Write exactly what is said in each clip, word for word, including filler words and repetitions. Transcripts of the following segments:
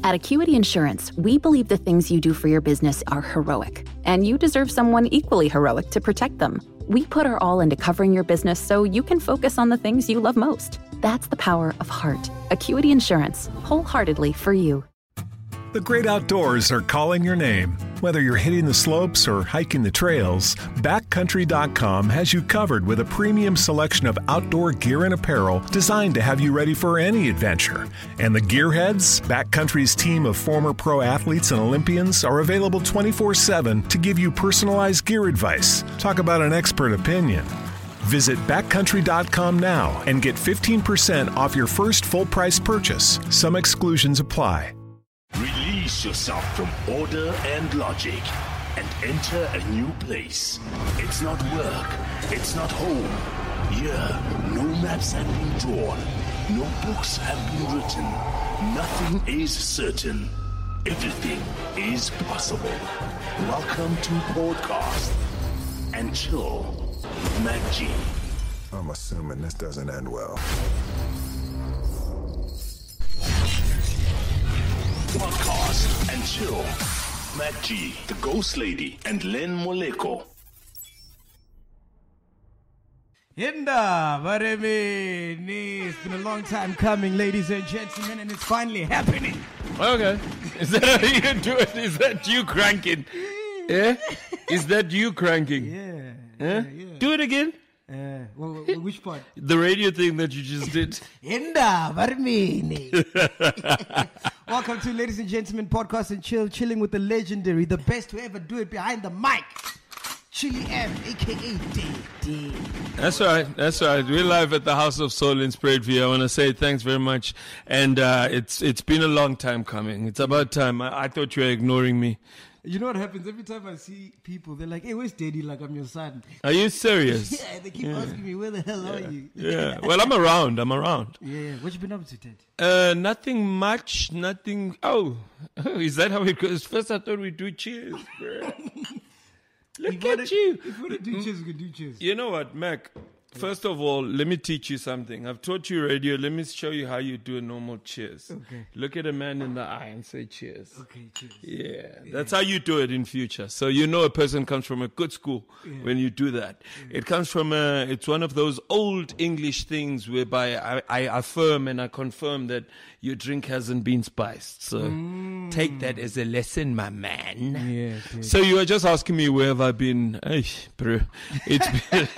At Acuity Insurance, we believe the things you do for your business are heroic, and you deserve someone equally heroic to protect them. We put our all into covering your business so you can focus on the things you love most. That's the power of heart. Acuity Insurance, wholeheartedly for you. The great outdoors are calling your name. Whether you're hitting the slopes or hiking the trails, backcountry dot com has you covered with a premium selection of outdoor gear and apparel designed to have you ready for any adventure. And the gearheads, Backcountry's team of former pro athletes and Olympians, are available twenty-four seven to give you personalized gear advice. Talk about an expert opinion. Visit backcountry dot com now and get fifteen percent off your first full-price purchase. Some exclusions apply. Release yourself from order and logic and enter a new place. It's not work. It's not home. Here, no maps have been drawn. No books have been written. Nothing is certain. Everything is possible. Welcome to Podcast and Chill with Mac G. I'm assuming this doesn't end well. Podcast and Chill. Mac G, the Ghost Lady, and Len Moleko. Hinda, Varemini. It's been a long time coming, ladies and gentlemen, and it's finally happening. Okay. Is that how you do it? Is that you cranking? Yeah? Is that you cranking? Yeah. Yeah? yeah, yeah. Do it again. Uh, well, which part? The radio thing that you just did. Hinda, Varemini. Welcome to, ladies and gentlemen, Podcast and Chill, chilling with the legendary, the best to ever do it behind the mic, Chili M, a k a. D D. That's right. That's right. We're live at the House of Soul in Spruitview. I want to say thanks very much. And uh, it's it's been a long time coming. It's about time. I, I thought you were ignoring me. You know what happens? Every time I see people, they're like, hey, where's Daddy? Like, I'm your son. Are you serious? Yeah, they keep yeah. asking me, where the hell yeah. are you? Yeah. Well, I'm around. I'm around. Yeah. What you been up to, Ted? Uh, nothing much. Nothing. Oh, oh, is that how it goes? First, I thought we'd do cheers, bro. Look if at wanna, you. If you want to do cheers, we can do cheers. You know what, Mac? First of all, let me teach you something. I've taught you radio. Let me show you how you do a normal cheers. Okay. Look at a man in the eye and say cheers. Okay, cheers. Yeah, yeah. that's how you do it in future. So you know a person comes from a good school yeah. when you do that. Yeah. It comes from a, it's one of those old English things whereby I, I affirm and I confirm that your drink hasn't been spiced. So mm. take that as a lesson, my man. Yeah, yeah. So you were just asking me where have I been? Ay, bro, it's been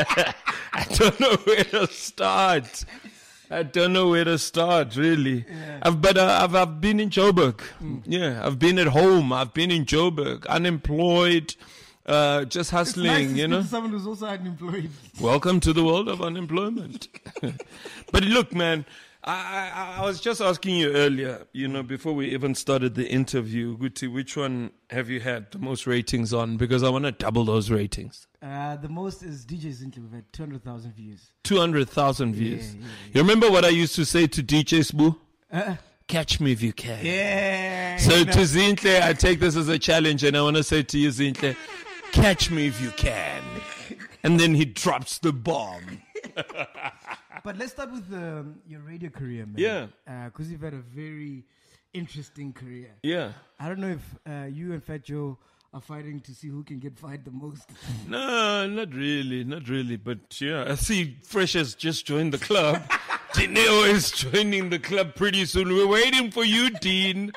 I don't know where to start. I don't know where to start, really. Yeah. I've, but uh, I've, I've been in Joburg. Mm. Yeah, I've been at home. I've been in Joburg, unemployed, uh, just hustling, it's nice to you know. To someone who's also unemployed. Welcome to the world of unemployment. But look, man, I, I, I was just asking you earlier, you know, before we even started the interview, Guti, which one have you had the most ratings on? Because I want to double those ratings. Uh, the most is D J Zinhle. We've had two hundred thousand views. two hundred thousand views. Yeah, yeah, yeah. You remember what I used to say to D J Sbu? Uh, Catch me if you can. Yeah. So you know. to Zinhle, I take this as a challenge, and I want to say to you, Zinhle, catch me if you can. And then he drops the bomb. But let's start with um, your radio career, man. Yeah. Because uh, you've had a very interesting career. Yeah. I don't know if uh, you and Fat Joe are fighting to see who can get fired the most. No, not really, not really. But yeah, I see Fresh has just joined the club. Dineo is joining the club pretty soon. We're waiting for you, Dean.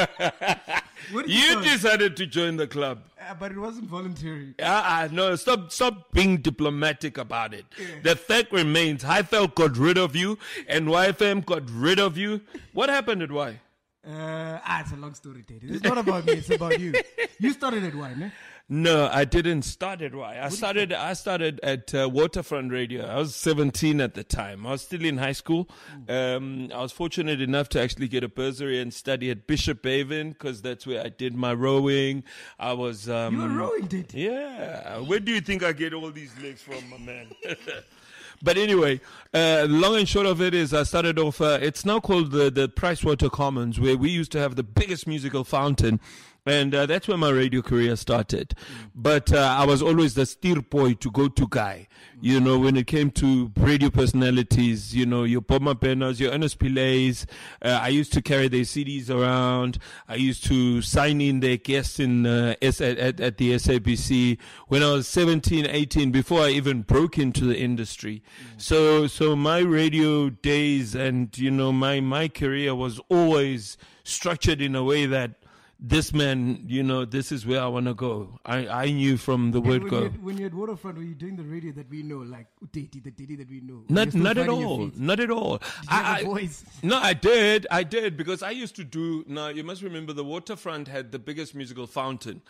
you you decided to join the club. Uh, but it wasn't voluntary. Ah, uh, no, stop stop being diplomatic about it. Yeah. The fact remains, Highveld got rid of you and Y F M got rid of you. What happened at Y? Uh, ah, it's a long story, Ted. It's not about me, it's about you. You started at Y, ne? No, I didn't start at Y. I started I started at uh, Waterfront Radio. I was seventeen at the time. I was still in high school. Um, I was fortunate enough to actually get a bursary and study at Bishop Haven because that's where I did my rowing. I was... Um, you were rowing, did you? Yeah. Where do you think I get all these legs from, my man? But anyway, uh, long and short of it is I started off, uh, it's now called the, the Pricewater Commons, where we used to have the biggest musical fountain And uh, that's where my radio career started. But uh, I was always the steer boy to go to guy. You know, when it came to radio personalities, you know, your Bob Mapenas, your Ernest Pillays, uh, I used to carry their C Ds around. I used to sign in their guests in uh, S- at, at, at the S A B C when I was seventeen, eighteen, before I even broke into the industry. Mm. So so my radio days and, you know, my, my career was always structured in a way that this man, you know, this is where I want to go. I, I knew from the word when go. You had, when you're at Waterfront, were you doing the radio that we know, like Uteti, the Titi that we know? Not, not at all. Not at all. Did you have I, a voice? I, no, I did. I did because I used to do. Now you must remember the Waterfront had the biggest musical fountain,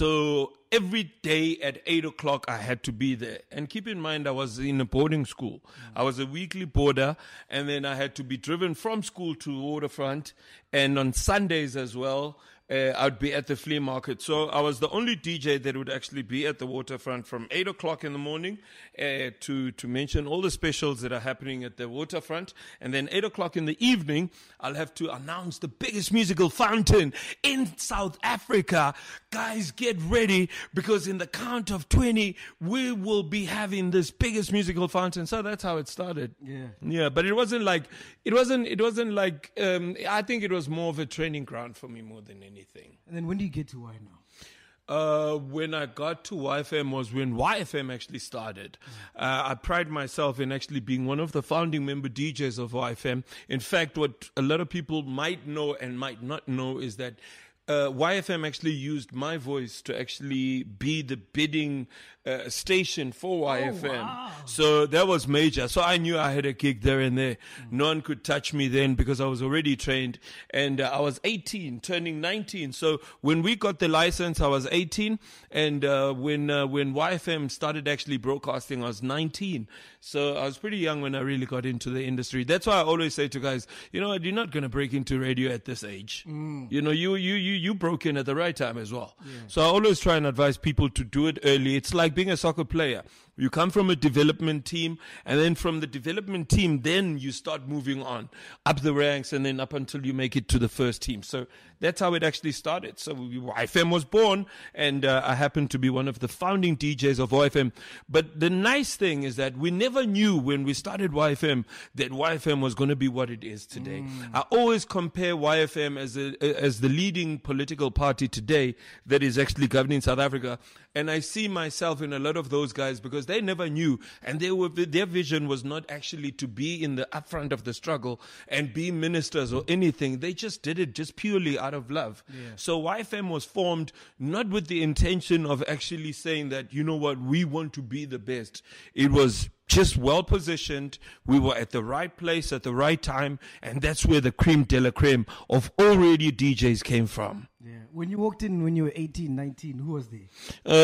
so every day at eight o'clock I had to be there. And keep in mind, I was in a boarding school. Mm. I was a weekly boarder, and then I had to be driven from school to Waterfront, and on Sundays as well. Uh, I'd be at the flea market. So I was the only D J that would actually be at the Waterfront from eight o'clock in the morning uh, to, to mention all the specials that are happening at the Waterfront. And then eight o'clock in the evening, I'll have to announce the biggest musical fountain in South Africa. Guys, get ready, because in the count of twenty, we will be having this biggest musical fountain. So that's how it started. Yeah. Yeah, but it wasn't like, it wasn't, it wasn't like, um, I think it was more of a training ground for me more than anything. Thing. And then when do you get to Y now? Uh, when I got to Y F M was when Y F M actually started. Uh, I pride myself in actually being one of the founding member D Js of Y F M. In fact, what a lot of people might know and might not know is that uh, Y F M actually used my voice to actually be the bidding uh, station for Y F M. Oh, wow. So that was major. So I knew I had a gig there and there. Mm. No one could touch me then because I was already trained. And uh, I was eighteen, turning nineteen. So when we got the license, I was eighteen. And uh, when uh, when Y F M started actually broadcasting, I was nineteen. So I was pretty young when I really got into the industry. That's why I always say to guys, you know what, you're not going to break into radio at this age. Mm. You know, you, you, you, you broke in at the right time as well. Yeah. So I always try and advise people to do it early. It's like being a soccer player. You come from a development team, and then from the development team, then you start moving on up the ranks, and then up until you make it to the first team. So that's how it actually started. So Y F M was born, and uh, I happened to be one of the founding D Js of Y F M. But the nice thing is that we never knew when we started Y F M that Y F M was going to be what it is today. Mm. I always compare Y F M as a, as the leading political party today that is actually governing South Africa. And I see myself in a lot of those guys because they never knew, and they were, their vision was not actually to be in the upfront of the struggle and be ministers or anything. They just did it just purely out of love. Yeah. So Y F M was formed not with the intention of actually saying that, you know what, we want to be the best. It was just well positioned. We were at the right place at the right time, and that's where the creme de la creme of all radio D Js came from. Yeah. When you walked in when you were eighteen, nineteen, who was there?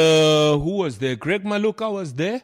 Uh, who was there? Greg Maluka was there.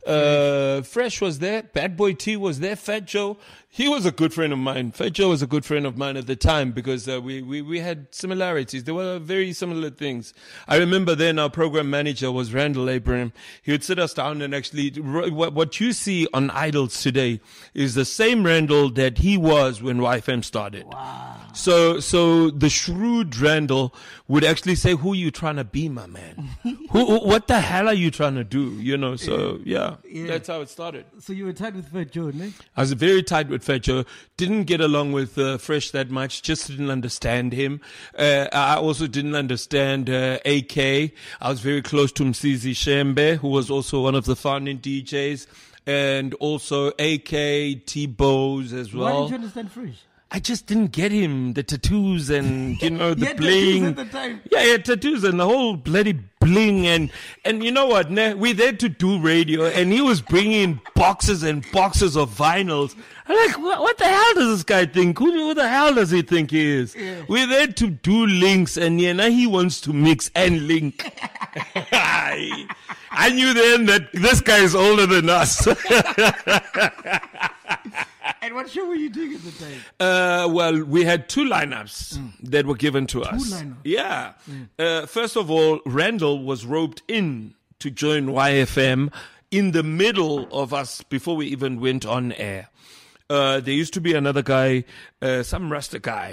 Uh, Fresh was there. Bad Boy T was there. Fat Joe. He was a good friend of mine. Fat Joe was a good friend of mine at the time because uh, we, we, we had similarities. There were very similar things. I remember then our program manager was Randall Abraham. He would sit us down and actually, what, what you see on Idols today is the same Randall that he was when Y F M started. Wow. So, so the shrewd Randall would actually say, who are you trying to be, my man? who, what the hell are you trying to do? You know, so yeah, yeah. That's how it started. So you were tight with Fat Joe, no? I was very tight with Fat Joe. Didn't get along with uh, Fresh that much. Just didn't understand him. Uh, I also didn't understand uh, A K. I was very close to Msizi Shembe, who was also one of the founding D Js, and also A K, T-Bows as well. Why didn't you understand Fresh? I just didn't get him. The tattoos and, you know, the yeah, bling. At the time. Yeah, yeah, tattoos and the whole bloody bling. And, and you know what? Nah, we're there to do radio. And he was bringing boxes and boxes of vinyls. I'm like, what, what the hell does this guy think? Who, who the hell does he think he is? Yeah. We're there to do links. And yeah, now he wants to mix and link. I, I knew then that this guy is older than us. And what show were you doing at the time? Uh, well, we had two lineups mm. that were given to two us. Two lineups? Yeah. Mm. Uh, first of all, Randall was roped in to join Y F M in the middle of us before we even went on air. Uh, there used to be another guy, uh, some Rasta guy.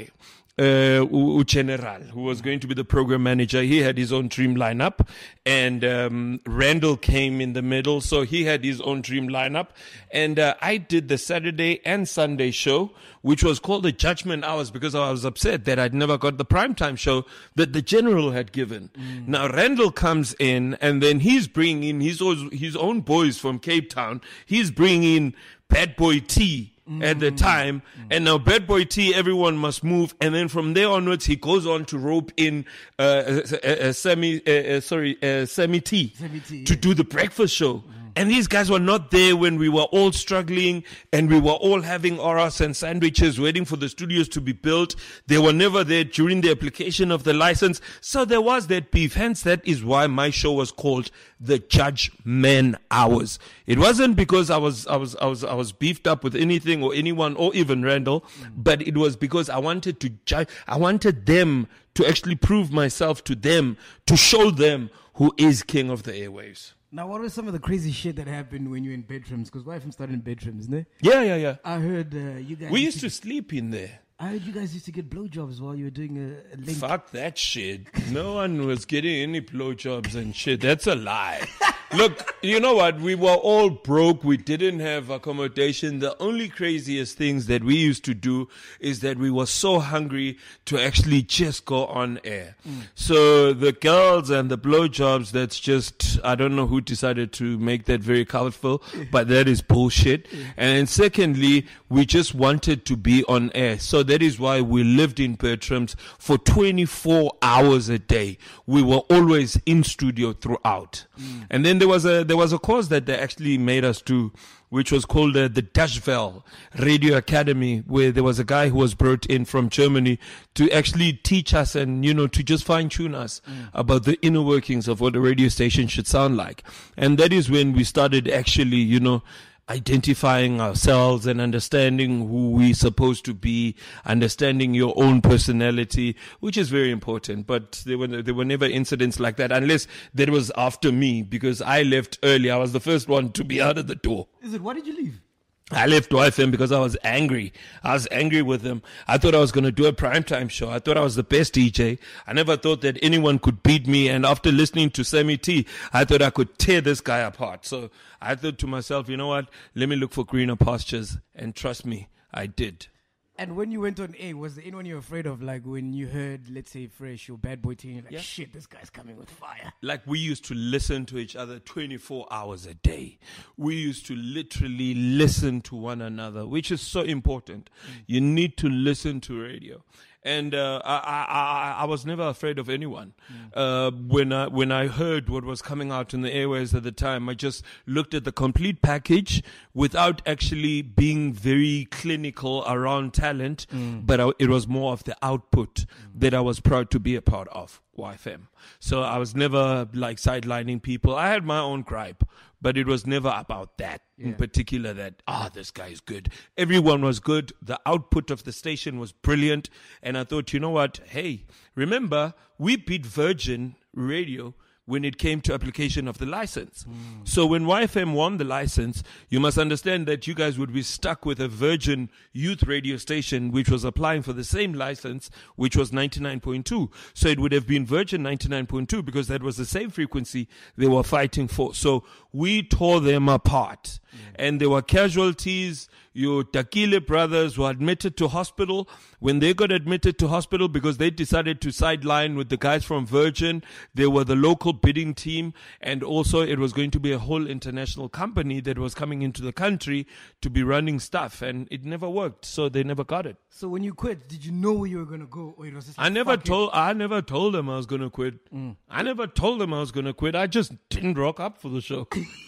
uh, U U General, who was going to be the program manager. He had his own dream lineup, and um, Randall came in the middle, so he had his own dream lineup. And uh, I did the Saturday and Sunday show, which was called the Judgment Hours, because I was upset that I'd never got the primetime show that the General had given. Mm. Now Randall comes in, and then he's bringing in his own, his own boys from Cape Town. He's bringing in Bad Boy T. Mm. At the time, mm. and now Bad Boy T, everyone must move, and then from there onwards, he goes on to rope in uh, uh, uh, Sammy, uh, uh, sorry, uh, Sammy T, Sammy T to yeah. do the breakfast show. Mm. And these guys were not there when we were all struggling and we were all having oras and sandwiches waiting for the studios to be built. They were never there during the application of the license. So there was that beef. Hence, that is why my show was called the Judgment Hours. It wasn't because I was, I was, I was, I was beefed up with anything or anyone or even Randall, mm. but it was because I wanted to judge, I wanted them to actually prove myself to them, to show them who is king of the airwaves. Now, what was some of the crazy shit that happened when you were in bedrooms? Because Y F M started in bedrooms, ne? Yeah, yeah, yeah. I heard uh, you guys... We used to, to sleep in there. I heard you guys used to get blowjobs while you were doing a, a link. Fuck that shit. No one was getting any blowjobs and shit. That's a lie. Look, you know what? We were all broke. We didn't have accommodation. The only craziest things that we used to do is that we were so hungry to actually just go on air. Mm. So the girls and the blowjobs, that's just, I don't know who decided to make that very colorful, but that is bullshit. And then secondly, we just wanted to be on air. So that is why we lived in Bertram's for twenty-four hours a day. We were always in studio throughout. Mm. And then there was a there was a course that they actually made us do, which was called uh, the Dashvel Radio Academy, where there was a guy who was brought in from Germany to actually teach us and, you know, to just fine tune us mm. about the inner workings of what a radio station should sound like. And that is when we started actually, you know, identifying ourselves and understanding who we're supposed to be, understanding your own personality, which is very important. But there were there were never incidents like that, unless that was after me, because I left early. I was the first one to be out of the door. Is it? Why did you leave? I left Y F M because I was angry. I was angry with them. I thought I was going to do a primetime show. I thought I was the best D J. I never thought that anyone could beat me. And after listening to Sammy T, I thought I could tear this guy apart. So I thought to myself, you know what? Let me look for greener pastures. And trust me, I did. And when you went on air, was there anyone you were afraid of? Like when you heard, let's say, Fresh or Bad Boy T, you're like, yeah. shit, this guy's coming with fire. Like we used to listen to each other twenty-four hours a day. We used to literally listen to one another, which is so important. Mm. You need to listen to radio. And uh, I, I, I was never afraid of anyone. Mm. Uh, when I when I heard what was coming out in the airways at the time, I just looked at the complete package without actually being very clinical around talent. Mm. But I, it was more of the output mm. that I was proud to be a part of Y F M. So I was never like sidelining people. I had my own gripe, but it was never about that yeah. in particular, that, ah, oh, this guy is good. Everyone was good. The output of the station was brilliant. And I thought, you know what? Hey, remember, we beat Virgin Radio when it came to application of the license. Mm. So when Y F M won the license, you must understand that you guys would be stuck with a Virgin youth radio station which was applying for the same license, which was ninety-nine point two. So it would have been Virgin ninety-nine point two because that was the same frequency they were fighting for. So we tore them apart. Mm. And there were casualties. Your Takile brothers were admitted to hospital. When they got admitted to hospital because they decided to sideline with the guys from Virgin, they were the local bidding team, and also it was going to be a whole international company that was coming into the country to be running stuff, and it never worked, so they never got it. So when you quit, did you know where you were going to go, or it was just like, I never told it? I never told them I was going to quit. Mm. I never told them I was going to quit. I just didn't rock up for the show.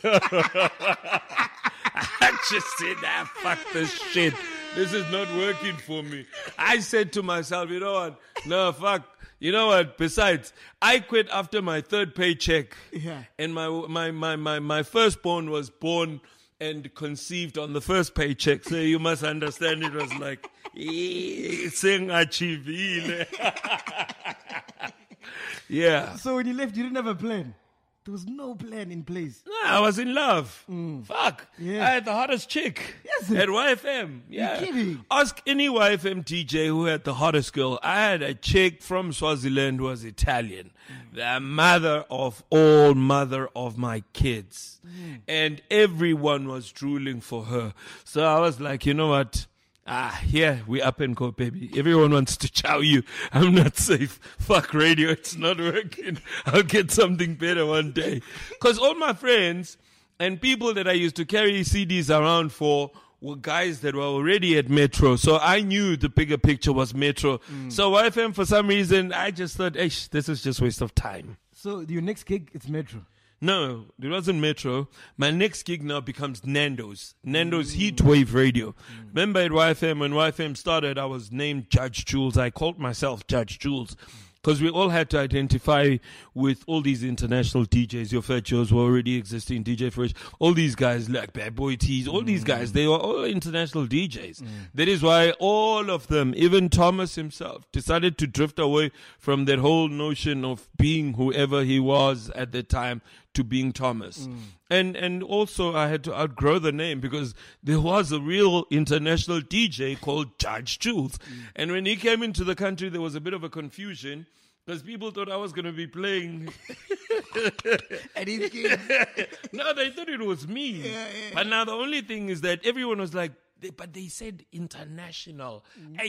I just said, ah, fuck this shit. This is not working for me. I said to myself, you know what? No, fuck. You know what? Besides, I quit after my third paycheck. Yeah. And my, my, my, my, my firstborn was born and conceived on the first paycheck. So you must understand it was like, sing achivile. Yeah. So when you left, you didn't have a plan? There was no plan in place. Nah, I was in love. Mm. Fuck. Yeah. I had the hottest chick Yes. at Y F M. Yeah. You're kidding. Ask any Y F M D J who had the hottest girl. I had a chick from Swaziland who was Italian. Mm. The mother of all mother of my kids. Mm. And everyone was drooling for her. So I was like, you know what? Ah, yeah, we up and go, baby. Everyone wants to chow you. I'm not safe. Fuck radio. It's not working. I'll get something better one day. Because all my friends and people that I used to carry C Ds around for were guys that were already at Metro. So I knew the bigger picture was Metro. Mm. So Y F M, for some reason, I just thought, Eish, this is just waste of time. So your next gig, it's Metro. No, it wasn't Metro. My next gig now becomes Nando's. Nando's mm. Heatwave Radio. Mm. Remember at Y F M, when Y F M started, I was named Judge Jules. I called myself Judge Jules. Because we all had to identify with all these international D Js. Your Fat Joes were already existing, D J Fresh. All these guys like Bad Boy T's, all mm. these guys, they were all international D Js. Mm. That is why all of them, even Thomas himself, decided to drift away from that whole notion of being whoever he was at the time to being Thomas. Mm. And and also I had to outgrow the name because there was a real international D J called Judge Jules. Mm. And when he came into the country, there was a bit of a confusion because people thought I was going to be playing. And he's kidding. No, they thought it was me. Yeah, yeah. But now the only thing is that everyone was like, they, but they said international.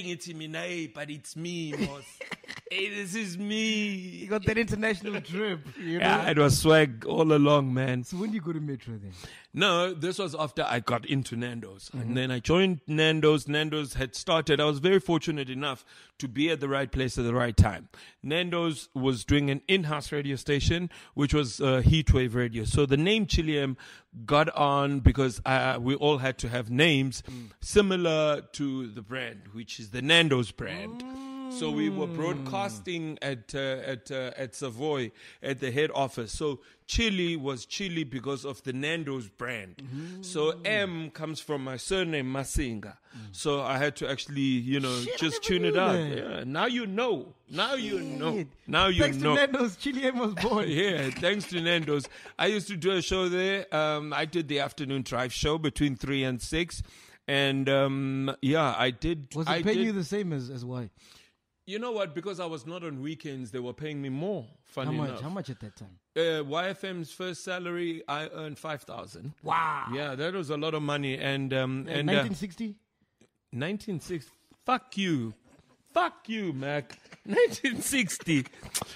Mm. But it's me, boss. Hey, this is me. You got that international trip. You know? Yeah, it was swag all along, man. So when did you go to Metro then? No, this was after I got into Nando's. Mm-hmm. And then I joined Nando's. Nando's had started. I was very fortunate enough to be at the right place at the right time. Nando's was doing an in-house radio station, which was uh, Heatwave Radio. So the name Chili M got on because uh, we all had to have names mm. similar to the brand, which is the Nando's brand. Mm. So we were broadcasting at uh, at uh, at Savoy at the head office. So Chili was Chili because of the Nando's brand. Mm-hmm. So M comes from my surname Masinga. Mm. So I had to actually, you know, Shit, just tune it out. Yeah. Now you know. Now you know. Now you thanks know. Thanks to Nando's, Chili M was born. Yeah, thanks to Nando's. I used to do a show there. Um, I did the afternoon drive show between three and six, and um, yeah, I did. Was it I paying did, you the same as as Y? You know what? Because I was not on weekends, they were paying me more. Funny How much? enough. How much at that time? Uh, Y F M's first salary, I earned five thousand. Wow. Yeah, that was a lot of money. And um, and nineteen sixty. Nineteen sixty. Fuck you, fuck you, Mac. Nineteen sixty.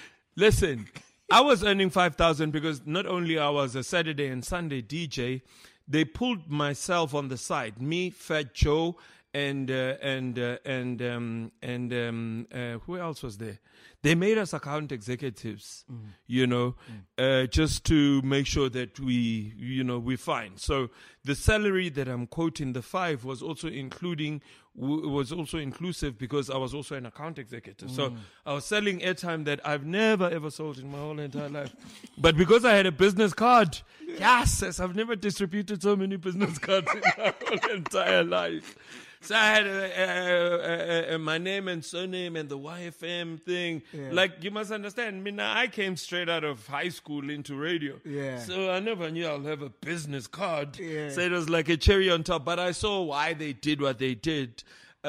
Listen, I was earning five thousand because not only I was a Saturday and Sunday D J, they pulled myself on the side. Me, Fat Joe. And uh, and uh, and um, and um, uh, who else was there? They made us account executives, mm. you know, mm. uh, just to make sure that we, you know, we're fine. So the salary that I'm quoting, the five, was also including w- was also inclusive because I was also an account executive. Mm. So I was selling airtime that I've never ever sold in my whole entire life, but because I had a business card, yes, yes, I've never distributed so many business cards in my whole entire life. So I had uh, uh, uh, uh, my name and surname and the Y F M thing. Yeah. Like, you must understand, Mina, I came straight out of high school into radio. Yeah. So I never knew I'll have a business card. Yeah. So it was like a cherry on top. But I saw why they did what they did.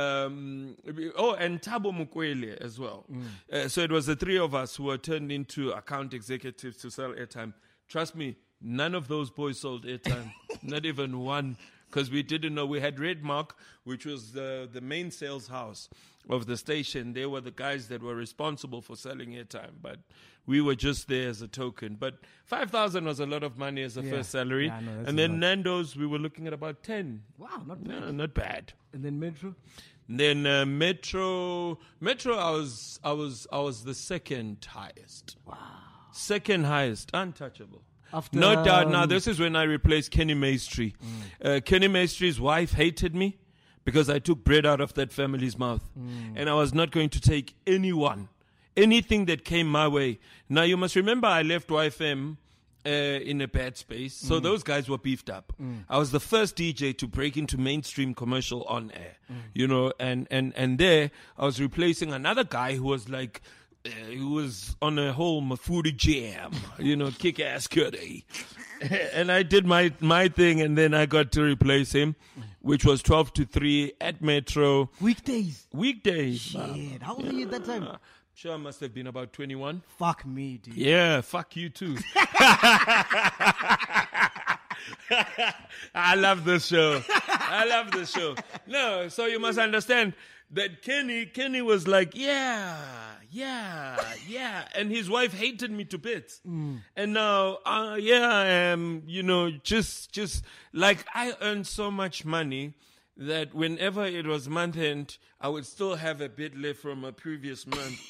Um, oh, and Thabo Mokoele as well. Mm. Uh, so it was the three of us who were turned into account executives to sell airtime. Trust me, none of those boys sold airtime. Not even one. Because we didn't know. We had Redmark, which was the, the main sales house of the station. They were the guys that were responsible for selling airtime. But we were just there as a token. But five thousand was a lot of money as a yeah. first salary. Yeah, no, and then Nando's, we were looking at about ten. Wow, not bad. No, not bad. And then Metro? And then uh, Metro, Metro, I was, I was, I was the second highest. Wow. Second highest, untouchable. After, no doubt. um, Now, this is when I replaced Kenny Maestri. Mm. Uh, Kenny Maestri's wife hated me because I took bread out of that family's mouth. Mm. And I was not going to take anyone, anything that came my way. Now, you must remember I left Y F M uh, in a bad space. So mm. those guys were beefed up. Mm. I was the first D J to break into mainstream commercial on air. Mm. You know, and, and, and there I was replacing another guy who was like Uh, he was on a whole Mafudi jam, you know, kick-ass goodie. And I did my, my thing, and then I got to replace him, which was twelve to three at Metro. Weekdays. Weekdays. Shit. How old were you at that time? Uh, sure, I must have been about twenty-one. Fuck me, dude. Yeah, fuck you too. I love this show. I love this show. No, so you must understand that Kenny, Kenny was like, yeah, yeah, yeah. And his wife hated me to bits. Mm. And now, uh, yeah, I am, you know, just, just like I earned so much money that whenever it was month end, I would still have a bit left from a previous month.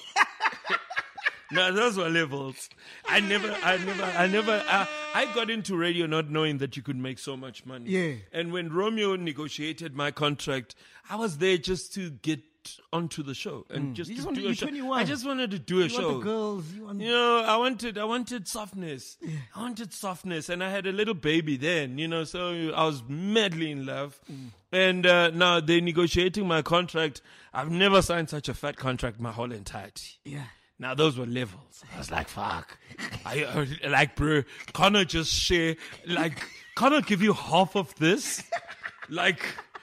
No, those were levels. I never, I never, I never, I, I got into radio not knowing that you could make so much money. Yeah. And when Romeo negotiated my contract, I was there just to get onto the show and Mm. just You to just wanted- do a you're show. twenty-one. I just wanted to do a You show. want the girls. You want... You know, I wanted, I wanted softness. Yeah. I wanted softness, and I had a little baby then. You know, so I was madly in love. Mm. And uh, now they're negotiating my contract. I've never signed such a fat contract my whole entirety. Yeah. Now those were levels. I was like, fuck. I uh, like, bro, can't I just share? Like, can't I give you half of this? Like,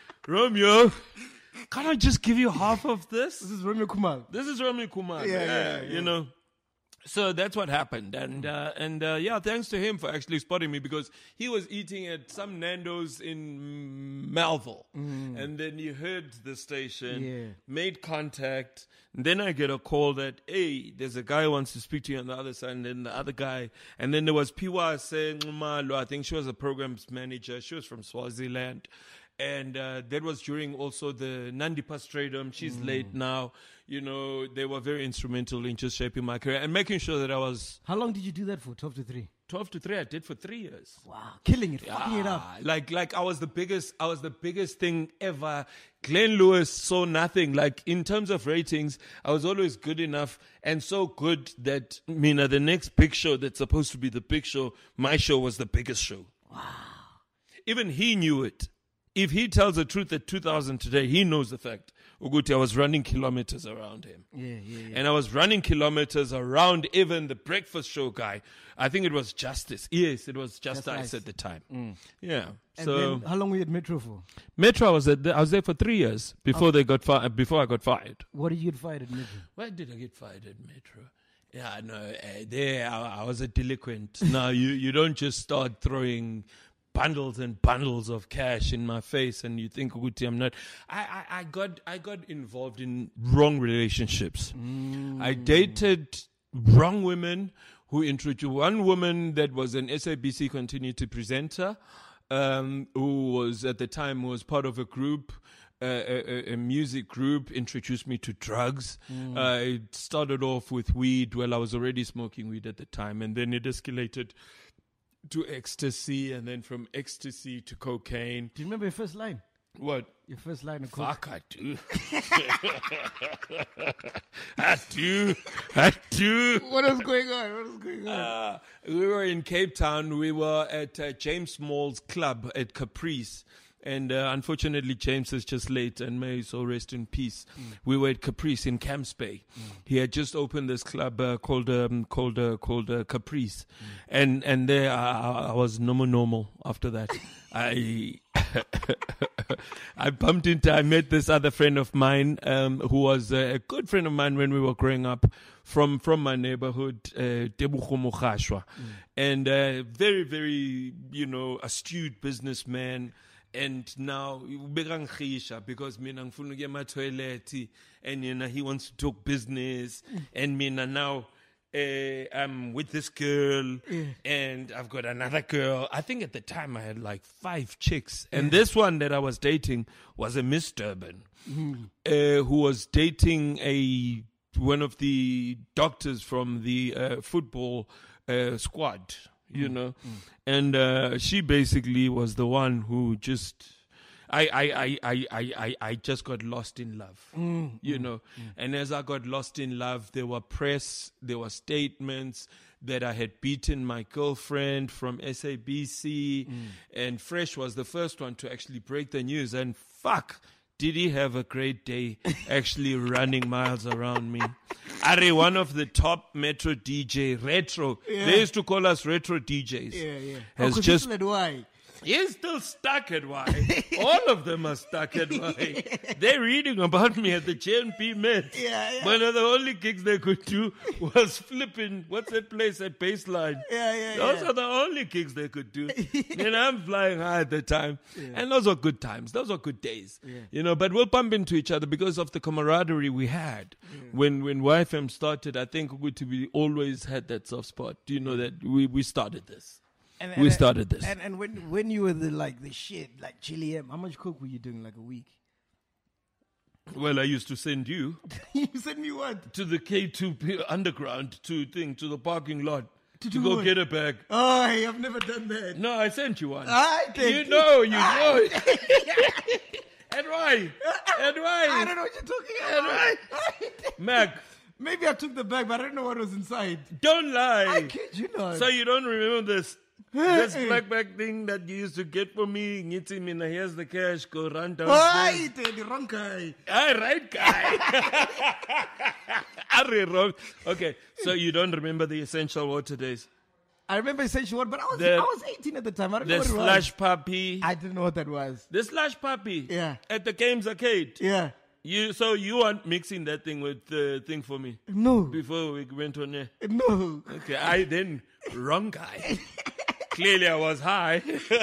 Romeo, can't I just give you half of this? This is Romeo Kumar. This is Romeo Kumar. Yeah, Yeah, yeah, yeah. you know. So that's what happened, and uh, and uh, yeah, thanks to him for actually spotting me, because he was eating at some Nando's in Melville, and then he heard the station, Yeah. made contact, and then I get a call that, hey, there's a guy who wants to speak to you on the other side, and then the other guy, and then there was Piwa saying, I think she was a programs manager, she was from Swaziland. And uh, that was during also the Nandi Pastradum. She's late now. You know, they were very instrumental in just shaping my career and making sure that I was How long did you do that for? twelve to three. twelve to three. I did for three years. Wow. Killing it. Fucking it up. Ah, Like, like I was the biggest, I was the biggest thing ever. Glenn Lewis saw nothing. Like in terms of ratings, I was always good enough and so good that, I mean, uh, the next big show that's supposed to be the big show, my show was the biggest show. Wow. Even he knew it. If he tells the truth at two thousand today, he knows the fact. Uguti, I was running kilometers around him. Yeah, yeah, yeah. And I was running kilometers around even the breakfast show guy. I think it was Justice. Yes, it was Justice Just Ice. at the time. Yeah. And So then, how long were you at Metro for? Metro, I was at the, I was there for three years before they got fi- before I got fired. What did you get fired at Metro? Why did I get fired at Metro? Yeah, no, uh, there I, I was a delinquent. No, you you don't just start throwing bundles and bundles of cash in my face and you think, Uguti, I'm not. I, I, I got I got involved in wrong relationships. I dated wrong women who introduced one woman that was an S A B C continuity presenter, um, who was at the time was part of a group. Uh, a, a music group introduced me to drugs. Mm. Uh, it started off with weed. Well, I was already smoking weed at the time, and then it escalated to ecstasy, and then from ecstasy to cocaine. Do you remember your first line? What? Your first line of coke? Fuck, I do. I do. I do. What is going on? What is going on? Uh, we were in Cape Town. We were at uh, James Small's club at Caprice. And uh, unfortunately, James is just late, and may so rest in peace. Mm. We were at Caprice in Camps Bay. Mm. He had just opened this club uh, called um, called uh, called uh, Caprice, mm. and and there I, I was normal normal after that. I I bumped into. I met this other friend of mine um, who was a good friend of mine when we were growing up from from my neighborhood, uh, Tebugo Mogashwa, mm. and uh, very very you know astute businessman. And now, because me nang funu get my toilet, and you know he wants to talk business, and me now uh, I'm with this girl, yeah. and I've got another girl. I think at the time I had like five chicks, and yeah. this one that I was dating was a Miss Durban, mm. uh, who was dating a one of the doctors from the uh, football uh, squad. You know, mm. and uh, she basically was the one who just, I, I, I, I, I, I, I just got lost in love, mm. you know, mm. and as I got lost in love, there were press, there were statements that I had beaten my girlfriend from S A B C, mm. and Fresh was the first one to actually break the news, and fuck, did he have a great day actually running miles around me? Are one of the top Metro D J, Retro, Yeah. they used to call us Retro D Js, Yeah, yeah. has oh, 'cause just... you still at Y. He's still stuck at Y. All of them are stuck at Y. They're reading about me at the J N P Met. Yeah, yeah. One of the only gigs they could do was flipping, what's that place at Baseline? Yeah, yeah, Those yeah. are the only gigs they could do. And I'm flying high at the time. And those were good times. Those were good days. You know, but we'll bump into each other because of the camaraderie we had. When when Y F M started, I think we, we always had that soft spot. You know, that we, we started this. And, We and- started this. And, and when when you were the like the shit, like Chili M, how much coke were you doing like a week? Well, I used to send you You sent me what? to the K two P underground to thing to the parking lot to, do go what? get a bag. Oh, hey, I've never done that. No, I sent you one. I you did. know, you know. And why? And I why? don't know what you're talking And why? about. Mac, Maybe I took the bag, but I don't know what was inside. don't lie. I kid you not. So you don't remember this this black bag thing that you used to get for me? Ngithi mina, here's the cash, go run Why? downstairs. The wrong guy. Aye, right guy. Are wrong. Okay, so you don't remember the Essential Water days? I remember Essential One, but I was The- I was eighteen at the time. I don't know The what it was. Slash Puppy. I didn't know what that was. The Slash Puppy. Yeah. At the Games Arcade. Yeah. You so you aren't mixing that thing with the thing for me No. before we went on there. No. Okay, I then wrong guy. Clearly, I was high.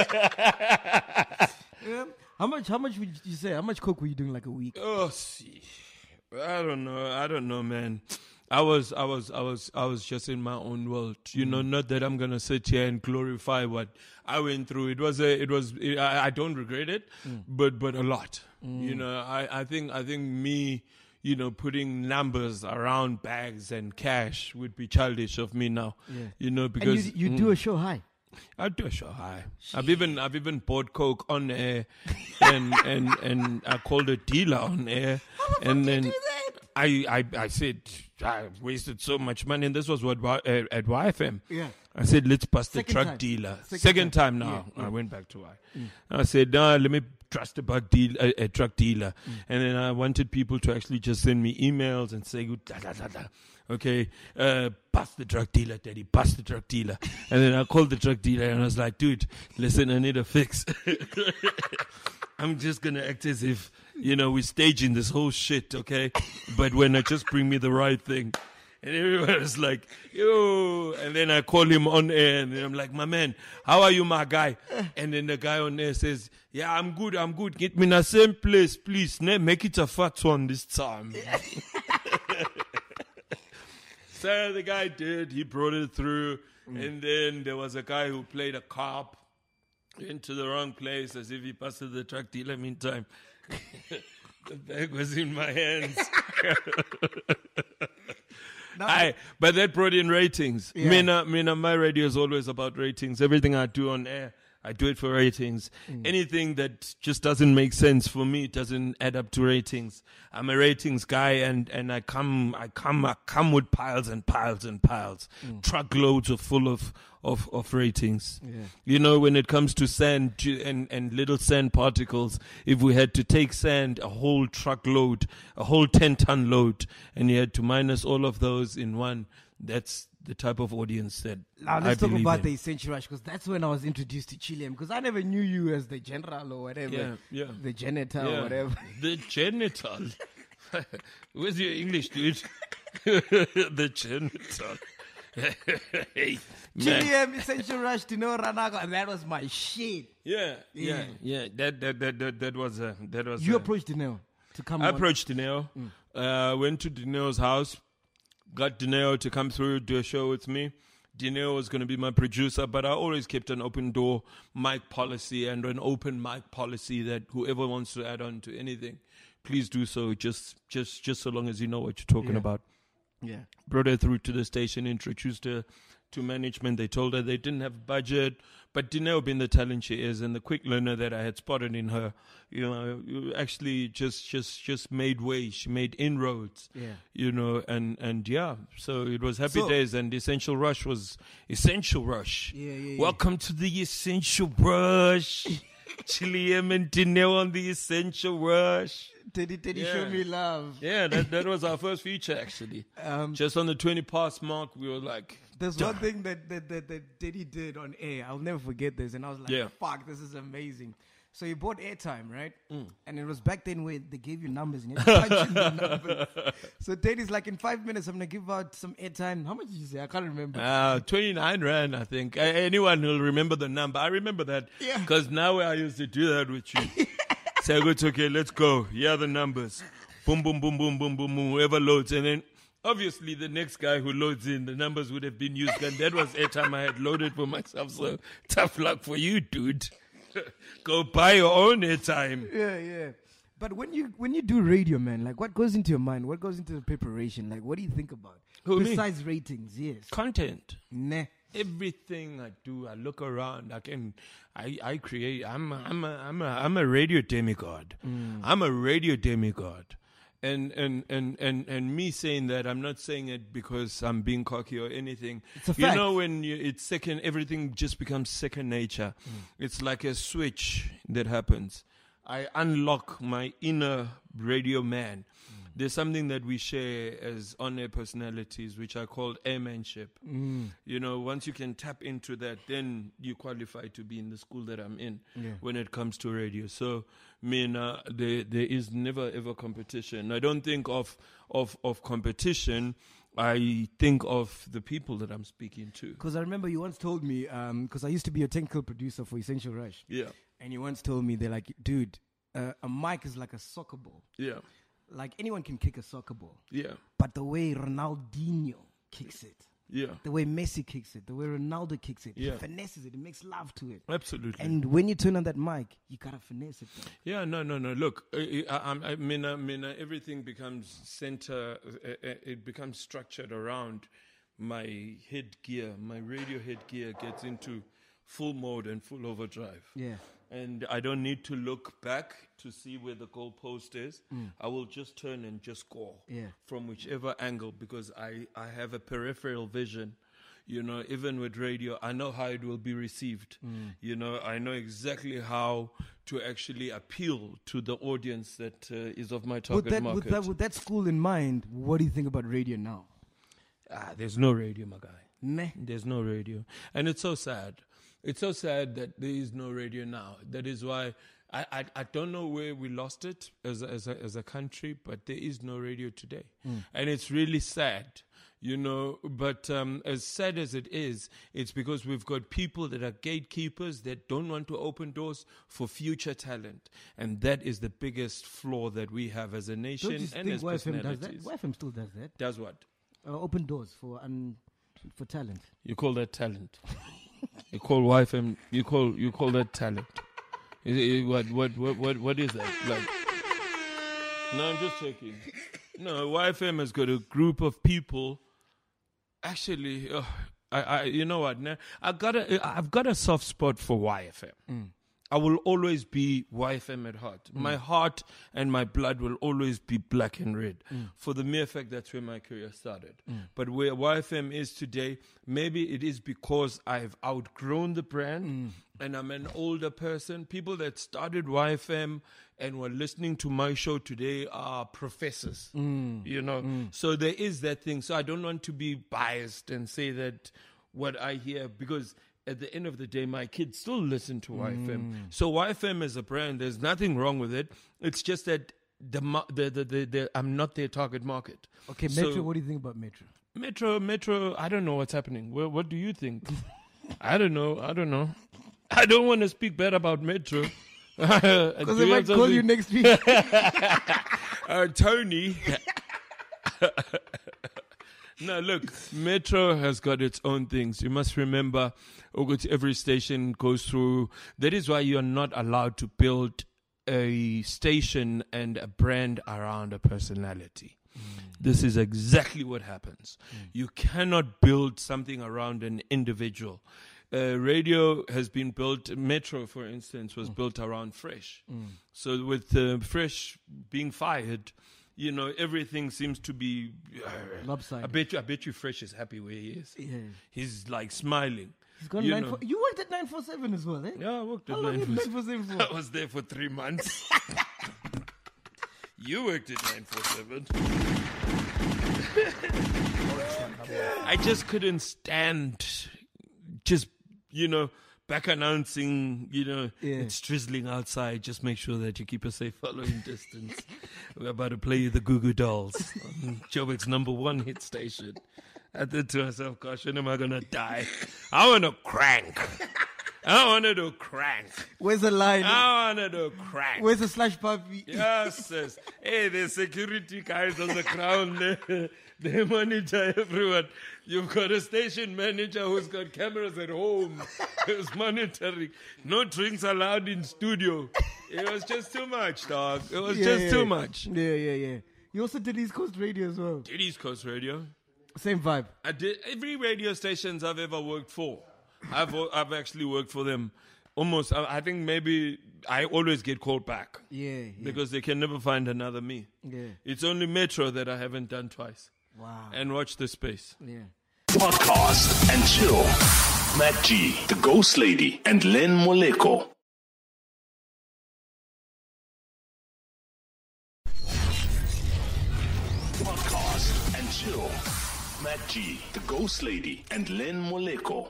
Yeah. How much? How much would you say? How much coke were you doing like a week? Oh, see, I don't know. I don't know, man. I was, I was, I was, I was just in my own world. You know, not that I'm gonna sit here and glorify what I went through. It was a, it was. It, I, I don't regret it, but but a lot. You know, I, I think, I think me, you know, putting numbers around bags and cash would be childish of me now. Yeah. You know, And because you, you do a show high. I do a show high. I've even I've even bought coke on air, and and and I called a dealer on air, and then I, I I said I wasted so much money, and this was what uh, at Y F M. Yeah. I said let's bust the Second truck time. dealer. Second Second, time. time, now. Yeah, yeah. I went back to Y. I said no, let me trust a bug deal a, a truck dealer, and then I wanted people to actually just send me emails and say da, da, da, da. Okay, uh, bust the drug dealer, daddy, bust the drug dealer. And then I called the drug dealer and I was like, dude, listen, I need a fix. I'm just going to act as if, you know, we're staging this whole shit, okay? But when I just bring me the right thing. And everyone was like, yo. And then I call him on air and I'm like, my man, how are you, my guy? And then the guy on air says, yeah, I'm good, I'm good. Get me in the same place, please. Ne- Make it a fat one this time. So the guy did. He brought it through. And then there was a guy who played a cop into the wrong place as if he busted the truck dealer meantime. The bag was in my hands. Aye, but that brought in ratings. Yeah. Mina, Mina, my radio is always about ratings. Everything I do on air, I do it for ratings. Anything that just doesn't make sense for me doesn't add up to ratings. I'm a ratings guy, and, and I come, I come, I come with piles and piles and piles, truckloads of full of of of ratings. Yeah. You know, when it comes to sand ju- and and little sand particles, if we had to take sand, a whole truckload, a whole ten ton load, and you had to minus all of those in one, that's the type of audience that Now I let's talk believe about in. the Essential Rush, because that's when I was introduced to Chile, because I never knew you as the general or whatever. Yeah, yeah. The janitor Yeah. or whatever. The genital. Where's your English, dude? The genital. Hey, Chile man. M, Essential Rush, Dino Ranago, and that was my shit. Yeah, yeah, Yeah. yeah. That that that that, that was a that was. You a, approached Dino to come I on. approached Dineo. Uh, went to Dineo's house. Got Dineo to come through, do a show with me. Dineo was going to be my producer, but I always kept an open door mic policy and an open mic policy that whoever wants to add on to anything, please do so. Just, just, just so long as you know what you're talking Yeah. about. Yeah. Brought her through to the station, introduced her to management. They told her they didn't have budget, but Dineo, being the talent she is and the quick learner that I had spotted in her, you know, actually just just just made way. She made inroads. Yeah. You know, and and yeah, so it was happy So- days, and Essential Rush was Essential Rush. Yeah, yeah, yeah. Welcome to the Essential Rush. Chili M and Dineo on the Essential Rush. Teddy, Teddy, Yeah. show me love. Yeah, that, that was our first feature, actually. Um, Just on the twenty past mark, we were like, There's one thing that, that, that, that Teddy did on air. I'll never forget this. And I was like, Yeah. fuck, this is amazing. So you bought airtime, right? Mm. And it was back then where they gave you numbers and you had to punch in the numbers. So Teddy's like, in five minutes, I'm going to give out some airtime. How much did you say? I can't remember. Uh, twenty-nine rand, I think. Uh, anyone who'll remember the number. I remember that. Yeah. Because now I used to do that with you. Say, so, okay, let's go. Here are the numbers. Boom, boom, boom, boom, boom, boom, boom. Whoever loads. And then, obviously, the next guy who loads in, the numbers would have been used. And that was airtime I had loaded for myself. So, tough luck for you, dude. Go buy your own airtime. Yeah, yeah. But when you when you do radio, man, like what goes into your mind? What goes into the preparation? Like, what do you think about? Who, me? Besides ratings, yes. Content. Nah. Everything I do, I look around. I can, I, I create. I'm, a, I'm, a, I'm a, I'm a radio demigod. Mm. I'm a radio demigod, and and and and and me saying that, I'm not saying it because I'm being cocky or anything. It's a you fact. know, when you, it's second, everything just becomes second nature. Mm. It's like a switch that happens. I unlock my inner radio man. There's something that we share as on-air personalities, which I call airmanship. Mm. You know, once you can tap into that, then you qualify to be in the school that I'm in yeah. when it comes to radio. So, I mean, uh, there, there is never, ever competition. I don't think of, of, of competition. I think of the people that I'm speaking to. Because I remember you once told me, because um, I used to be a technical producer for Essential Rush. Yeah. And you once told me, they're like, dude, uh, a mic is like a soccer ball. Yeah. Like anyone can kick a soccer ball. Yeah. But the way Ronaldinho kicks it. Yeah. The way Messi kicks it. The way Ronaldo kicks it. Yeah. He finesses it. He makes love to it. Absolutely. And when you turn on that mic, you gotta finesse it. Though. Yeah, no, no, no. Look, I, I, I mean, I mean uh, everything becomes center, uh, uh, it becomes structured around my headgear. My radio headgear gets into full mode and full overdrive. Yeah. And I don't need to look back to see where the goalpost is. Mm. I will just turn and just score yeah. from whichever angle, because I, I have a peripheral vision. You know, even with radio, I know how it will be received. Mm. You know, I know exactly how to actually appeal to the audience that uh, is of my target with that, market. With that, with that school in mind, what do you think about radio now? Ah, there's no radio, my guy. Meh. There's no radio. And it's so sad. It's so sad that there is no radio now. That is why I, I, I don't know where we lost it as a, as a, as a country, but there is no radio today. Mm. And it's really sad, you know. But um, as sad as it is, it's because we've got people that are gatekeepers that don't want to open doors for future talent. And that is the biggest flaw that we have as a nation don't you and think as Y F M does that? personalities. Y F M still does that. Does what? Uh, open doors for um, for talent. You call that talent? You call Y F M? You call you call that talent? Is it, what what what what what is that like? No, I'm just checking. No, Y F M has got a group of people. Actually, uh, I I you know what? Now I got a I've got a soft spot for Y F M. Mm. I will always be Y F M at heart. Mm. My heart and my blood will always be black and red mm. for the mere fact that's where my career started. Mm. But where Y F M is today, maybe it is because I've outgrown the brand mm. and I'm an older person. People that started Y F M and were listening to my show today are professors, mm. you know. Mm. So there is that thing. So I don't want to be biased and say that what I hear, because at the end of the day, my kids still listen to Y F M. Mm. So Y F M as a brand, there's nothing wrong with it. It's just that the the the, the, the I'm not their target market. Okay, Metro. So, what do you think about Metro? Metro, Metro. I don't know what's happening. Well, what do you think? I don't know. I don't know. I don't want to speak bad about Metro. Because they might call you next week. uh, Tony. No, look, Metro has got its own things. You must remember, every station goes through. That is why you are not allowed to build a station and a brand around a personality. Mm. This is exactly what happens. Mm. You cannot build something around an individual. Uh, radio has been built, Metro, for instance, was mm. built around Fresh. Mm. So with uh, Fresh being fired, you know, everything seems to be uh, lopsided. I bet you, I bet you Fresh is happy where he is. Yeah. He's like smiling. He's got you nine know. four, you worked at nine four seven as well, eh? Yeah, I worked at How long nine did four nine four seven seven. for? I was there for three months. You worked at nine four seven. I just couldn't stand just, you know, back announcing, you know, Yeah. it's drizzling outside. Just make sure that you keep a safe following distance. We're about to play you the Goo Goo Dolls on Joburg's number one hit station. I thought to myself, gosh, when am I going to die? I want to crank. I want to do crank. Where's the line? I want to do crank. Where's the slash puppy? Yes, yes. Hey, the security guys on the ground, they, they monitor everyone. You've got a station manager who's got cameras at home, who's monitoring. No drinks allowed in studio. It was just too much, dog. It was Yeah, just yeah, too yeah. much. Yeah, yeah, yeah. You also did East Coast Radio as well. Did East Coast Radio. Same vibe. I did every radio stations I've ever worked for. I've wo- I've actually worked for them. Almost, I, I think maybe I always get called back. Yeah, yeah. Because they can never find another me. Yeah. It's only Metro that I haven't done twice. Wow. And watch the space. Yeah. Podcast and chill. Matt G, the Ghost Lady, and Len Moleko. Podcast and chill. Matt G, the Ghost Lady, and Len Moleko.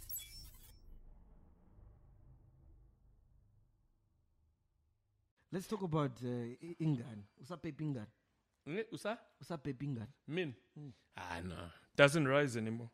Let's talk about uh, I- Ingan. What's up, Pep Ingan? Eh, Usa? What's up, Pep Ingan? Min? Ah, no. Doesn't rise anymore.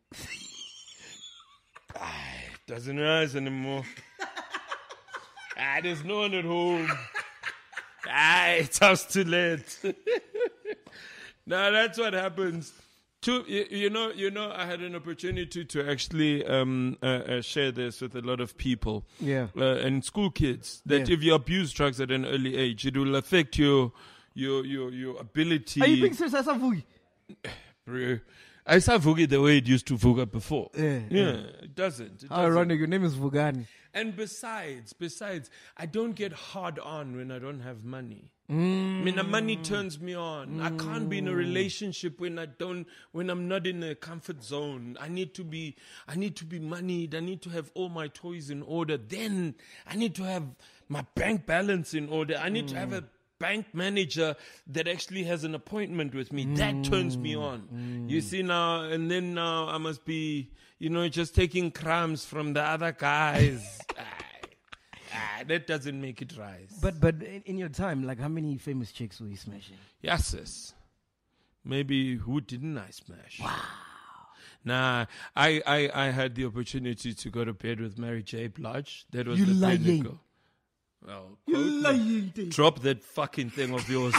ah, doesn't rise anymore. ah, there's no one at home. ah, it's house too late. no, that's what happens. To, you, you know, you know, I had an opportunity to actually um, uh, uh, share this with a lot of people, Yeah. uh, and school kids. That Yeah. if you abuse drugs at an early age, it will affect your your your your ability. Are you being serious? Asavugi? Bro, I saw Vugi the way it used to Vuga before. Yeah, yeah, it doesn't. It How doesn't. ironic. Your name is Vugani. And besides, besides, I don't get hard on when I don't have money. Mm. I mean, the money turns me on. I can't be in a relationship when I don't, when I'm not in a comfort zone. I need to be, I need to be moneyed. I need to have all my toys in order. Then I need to have my bank balance in order. I need Mm. to have a bank manager that actually has an appointment with me. That turns me on. You see now, and then now I must be, you know, just taking crumbs from the other guys. ah, ah, that doesn't make it rise. But but in, in your time, like how many famous chicks were you smashing? Yes, sis. Maybe who didn't I smash? Wow. Nah, I, I, I had the opportunity to go to bed with Mary J. Blige. That was You the lying. pinnacle. Well, You quote me. lying thing. Drop that fucking thing of yours.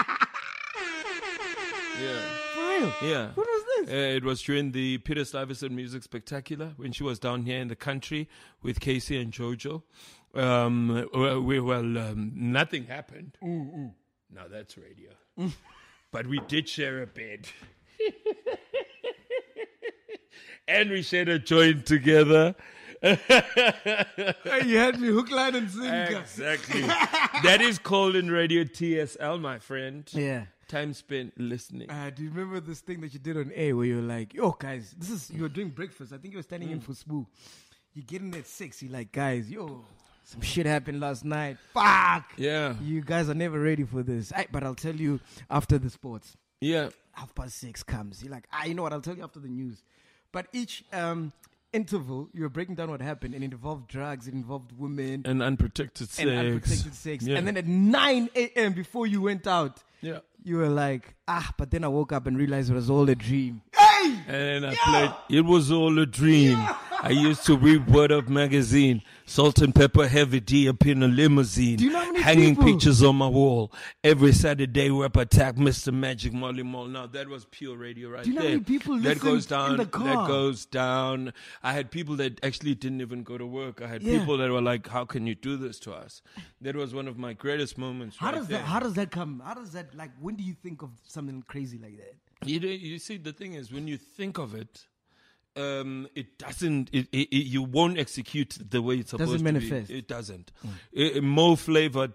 yeah. For real? Yeah. What was this? Uh, it was during the Peter Stuyvesant Music Spectacular when she was down here in the country with Casey and Jojo. Um, well, we, well um, nothing happened. Now that's radio. But we did share a bed. and we shared a joint together. Hey, you had me hook, line, and sinker. Exactly. That is called in radio T S L, my friend. Yeah. Time spent listening. Uh, do you remember this thing that you did on air where you were like, yo, guys, this is, you were doing breakfast. I think you were standing in for Spoo. You get in at six. You're like, guys, yo, some shit happened last night. Fuck. Yeah. You guys are never ready for this. I, but I'll tell you after the sports. Yeah. Half past six comes. You're like, ah, you know what? I'll tell you after the news. But each um, interval, you were breaking down what happened, and it involved drugs, it involved women, And unprotected sex. and unprotected sex. Yeah. And then at nine a.m. before you went out, Yeah. you were like, ah, but then I woke up and realized it was all a dream. Hey! And I played, it was all a dream. I used to read Word Up magazine, Salt and Pepper Heavy D up in a limousine, Do you know how many hanging people- pictures on my wall. Every Saturday, Rap Attack, Mister Magic, Molly Mall. Now, that was pure radio right Do you know how there. many people that listened goes in down, the car? That goes down. I had people that actually didn't even go to work. I had Yeah. people that were like, how can you do this to us? That was one of my greatest moments How right does there. that? How does that come? How does that? Like, when do you think of something crazy like that? You know, you see, the thing is, when you think of it, um, it doesn't. It, it, it you won't execute the way it's supposed Doesn't to manifest. be. It doesn't. It, it- Mo Flavor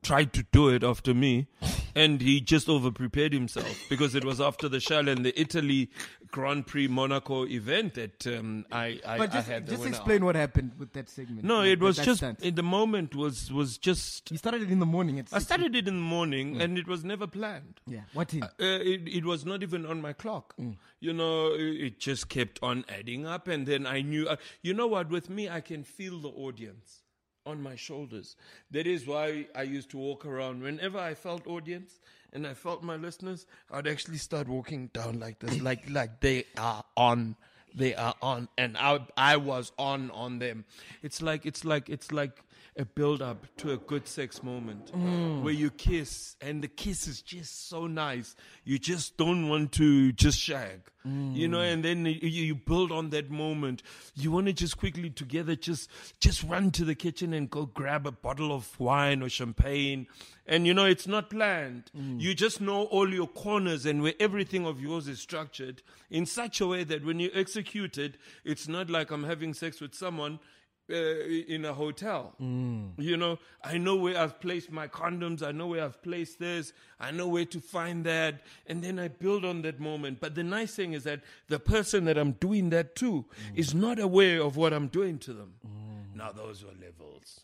tried to do it after me, and he just over-prepared himself because it was after the Shell and the Italy Grand Prix Monaco event that um, I, I, But just, I had the just winner. explain what happened with that segment. No, That- it was that just, stunt. in the moment was, was just, You started it in the morning. At I six. started it in the morning and it was never planned. Yeah. What in? Uh, it, it was not even on my clock. You know, it, it just kept on adding up. And then I knew, uh, you know what, with me, I can feel the audience on my shoulders. That is why I used to walk around. Whenever I felt audience and I felt my listeners, I'd actually start walking down like this, like like they are on. They are on, and I I was on on them. It's like it's like it's like a build up to a good sex moment where you kiss, and the kiss is just so nice. You just don't want to just shag, you know. And then you, you build on that moment. You want to just quickly together just just run to the kitchen and go grab a bottle of wine or champagne. And you know it's not planned. You just know all your corners and where everything of yours is structured in such a way that when you execute it, it's not like I'm having sex with someone uh, in a hotel. You know, I know where I've placed my condoms. I know where I've placed this. I know where to find that. And then I build on that moment. But the nice thing is that the person that I'm doing that to is not aware of what I'm doing to them. Now, those were levels.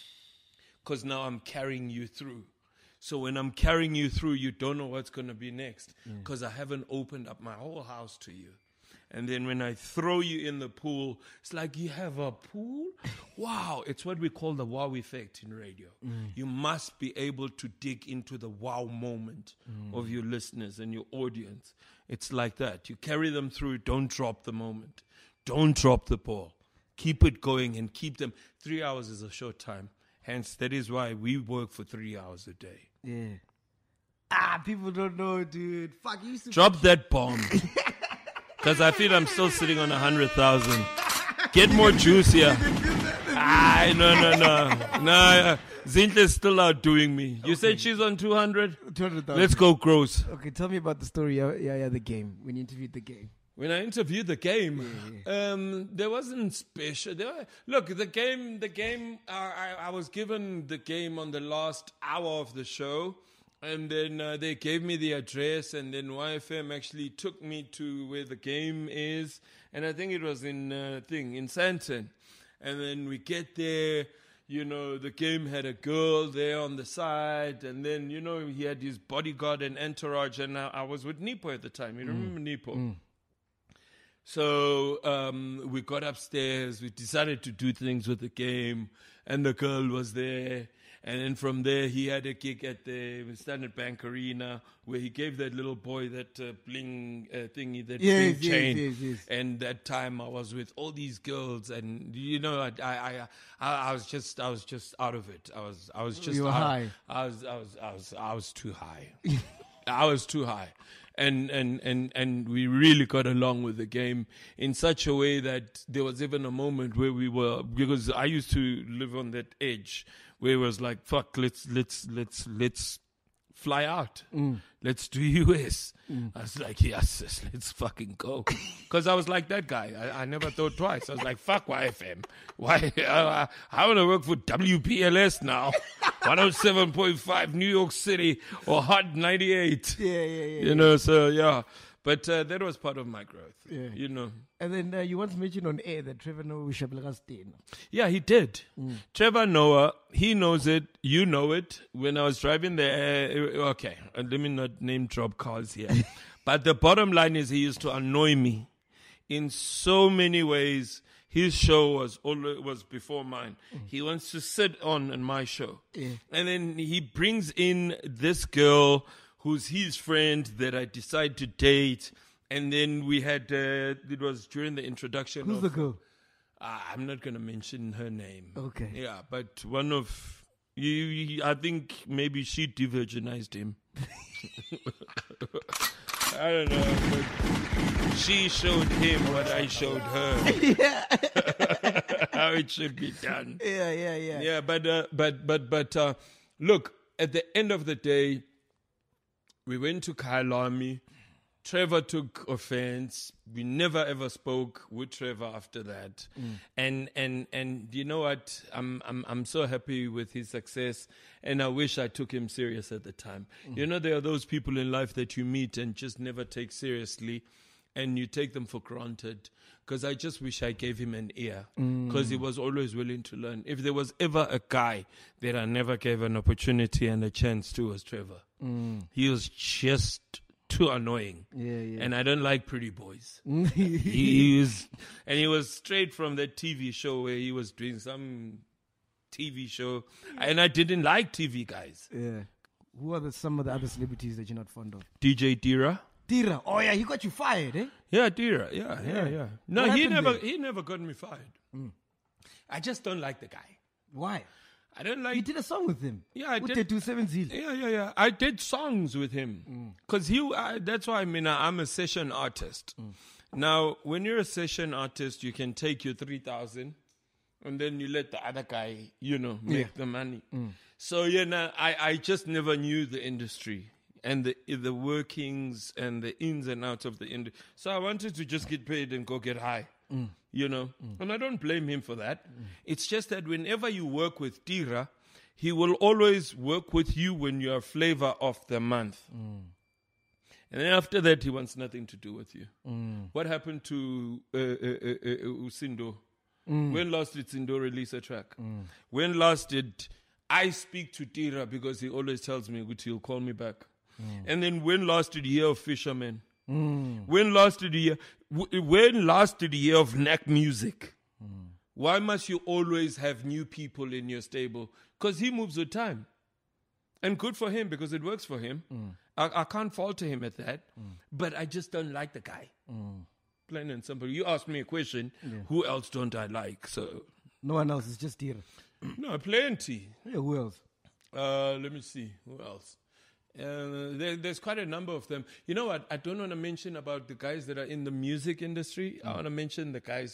Because now I'm carrying you through. So when I'm carrying you through, you don't know what's going to be next. Because I haven't opened up my whole house to you. And then when I throw you in the pool, it's like, you have a pool? Wow. It's what we call the wow effect in radio. You must be able to dig into the wow moment of your listeners and your audience. It's like that. You carry them through. Don't drop the moment. Don't drop the ball. Keep it going and keep them. Three hours is a short time. Hence, that is why we work for three hours a day. Yeah. Ah, people don't know, dude. Fuck, you used to. Drop that bomb. Because I feel I'm still sitting on a hundred thousand. Get more juice here. Ah, no, no, no. No, uh, Zinhle's still outdoing me. You said she's on two hundred? two hundred thousand. Let's go gross. Okay, tell me about the story. Yeah, yeah, yeah, the game. When you interviewed the game. When I interviewed the game, um, there wasn't special. There were, look, the game, the game, uh, I, I was given the game on the last hour of the show. And then uh, they gave me the address, and then Y F M actually took me to where the game is. And I think it was in uh, thing in Sandton. And then we get there, you know, the game had a girl there on the side. And then, you know, he had his bodyguard and entourage. And I, I was with Nipo at the time. You remember Nipo? Mm. So um, we got upstairs. We decided to do things with the game. And the girl was there. And then from there, he had a gig at the Standard Bank Arena where he gave that little boy that uh, bling uh, thingy, that yes, bling chain. Yes, yes, yes. And that time I was with all these girls, and you know, I, I, I, I was just, I was just out of it. I was, I was just, you were out, high. I was, I was, I was, I was too high. I was too high. And, and, and, and we really got along with the game in such a way that there was even a moment where we were, because I used to live on that edge where it was like, fuck, let's, let's, let's, let's fly out. Mm. Let's do U S. Mm. I was like, yes, sis, let's fucking go. Because I was like that guy. I, I never thought twice. I was like, fuck Y F M. Why? I, I want to work for W P L S now. one oh seven point five New York City or Hot ninety-eight. Yeah, yeah, yeah. You know, so yeah. But uh, that was part of my growth, yeah. You know. And then uh, you once mentioned on air that Trevor Noah was Shablagastine. Yeah, he did. Mm. Trevor Noah, he knows it. You know it. When I was driving there, uh, okay, uh, let me not name drop cars here. But the bottom line is he used to annoy me in so many ways. His show was always, was before mine. Mm. He wants to sit on in my show. Yeah. And then he brings in this girl who's his friend that I decide to date. And then we had, uh, it was during the introduction. Who's of, the girl? Uh, I'm not going to mention her name. Okay. Yeah, but one of, you, you, I think maybe she de-virginized him. I don't know, but she showed him what I showed her. Yeah. How it should be done. Yeah, yeah, yeah. Yeah, but, uh, but, but, but, uh, look, at the end of the day, we went to Kyalami, Trevor took offense. We never ever spoke with Trevor after that. Mm. And and and you know what? I'm I'm I'm so happy with his success, and I wish I took him serious at the time. Mm. You know, there are those people in life that you meet and just never take seriously, and you take them for granted. Because I just wish I gave him an ear, because mm. he was always willing to learn. If there was ever a guy that I never gave an opportunity and a chance to, was Trevor. Mm. He was just too annoying. Yeah, yeah. And I don't like pretty boys. he, he was, and he was straight from that T V show where he was doing some T V show. And I didn't like T V guys. Yeah. Who are the, some of the other celebrities that you're not fond of? D J Dira. Dira. Oh, yeah, he got you fired, eh? Yeah, Dira. Yeah, yeah, yeah. yeah. No, What he happened never there? he never got me fired. Mm. I just don't like the guy. Why? I don't like... You did a song with him. Yeah, I with did. the two seven Zil. Yeah, yeah, yeah. I did songs with him. Because he, I, that's why I mean, I'm a session artist. Mm. Now, when you're a session artist, you can take your three thousand and then you let the other guy, you know, make Yeah. the money. Mm. So, you know, I, I just never knew the industry and the the workings and the ins and outs of the industry. So I wanted to just get paid and go get high. Mm. You know, mm. and I don't blame him for that. Mm. It's just that whenever you work with Tira, he will always work with you when you are flavor of the month. Mm. And then after that, he wants nothing to do with you. Mm. What happened to uh, uh, uh, uh, Usindo? Mm. When last did Sindo release a track? Mm. When last did I speak to Tira, because he always tells me, which he'll call me back. Mm. And then when last did he hear of Fisherman? Mm. When last did he hear, when last did he hear of Knack Music? Mm. Why must you always have new people in your stable? Because he moves with time. And good for him, because it works for him. Mm. I, I can't falter him at that. Mm. But I just don't like the guy. Mm. Plain and simple. You asked me a question, yeah. Who else don't I like? So no one else, it's just Tira. No, plenty. Yeah, who else? Uh, let me see. Who else? Uh, there, there's quite a number of them. You know what? I don't want to mention about the guys that are in the music industry. Mm. I want to mention the guys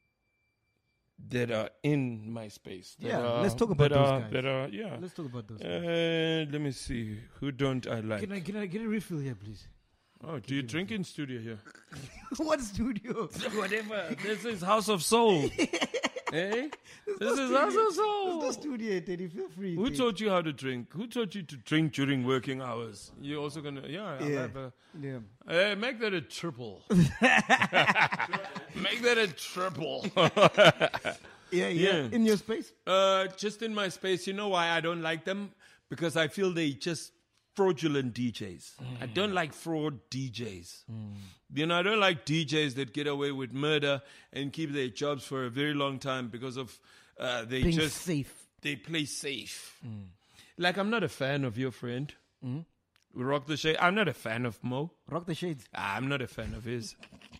that are in my space. Yeah, are, let's talk about that those are, guys. That are, yeah. Let's talk about those guys. Uh, let me see. Who don't I like? Can I, can I get a refill here, please? Oh, do you drink in studio here? What studio? Whatever. This is House of Soul. Eh? This is House of Soul. There's no studio, Teddy. Feel free. Who Teddy. taught you how to drink? Who taught you to drink during working hours? You're also going to, yeah. I'll Yeah. have a, Yeah. Uh, make that a triple. Make that a triple. Yeah, yeah, Yeah. In your space? uh, just in my space. You know why I don't like them? Because I feel they just fraudulent D Js. Mm. I don't like fraud D Js. Mm. You know, I don't like D Js that get away with murder and keep their jobs for a very long time because of uh, they Being just safe. they play safe. Mm. Like, I'm not a fan of your friend. Mm. Rock the Shade. I'm not a fan of Mo. Rock the Shades. I'm not a fan of his.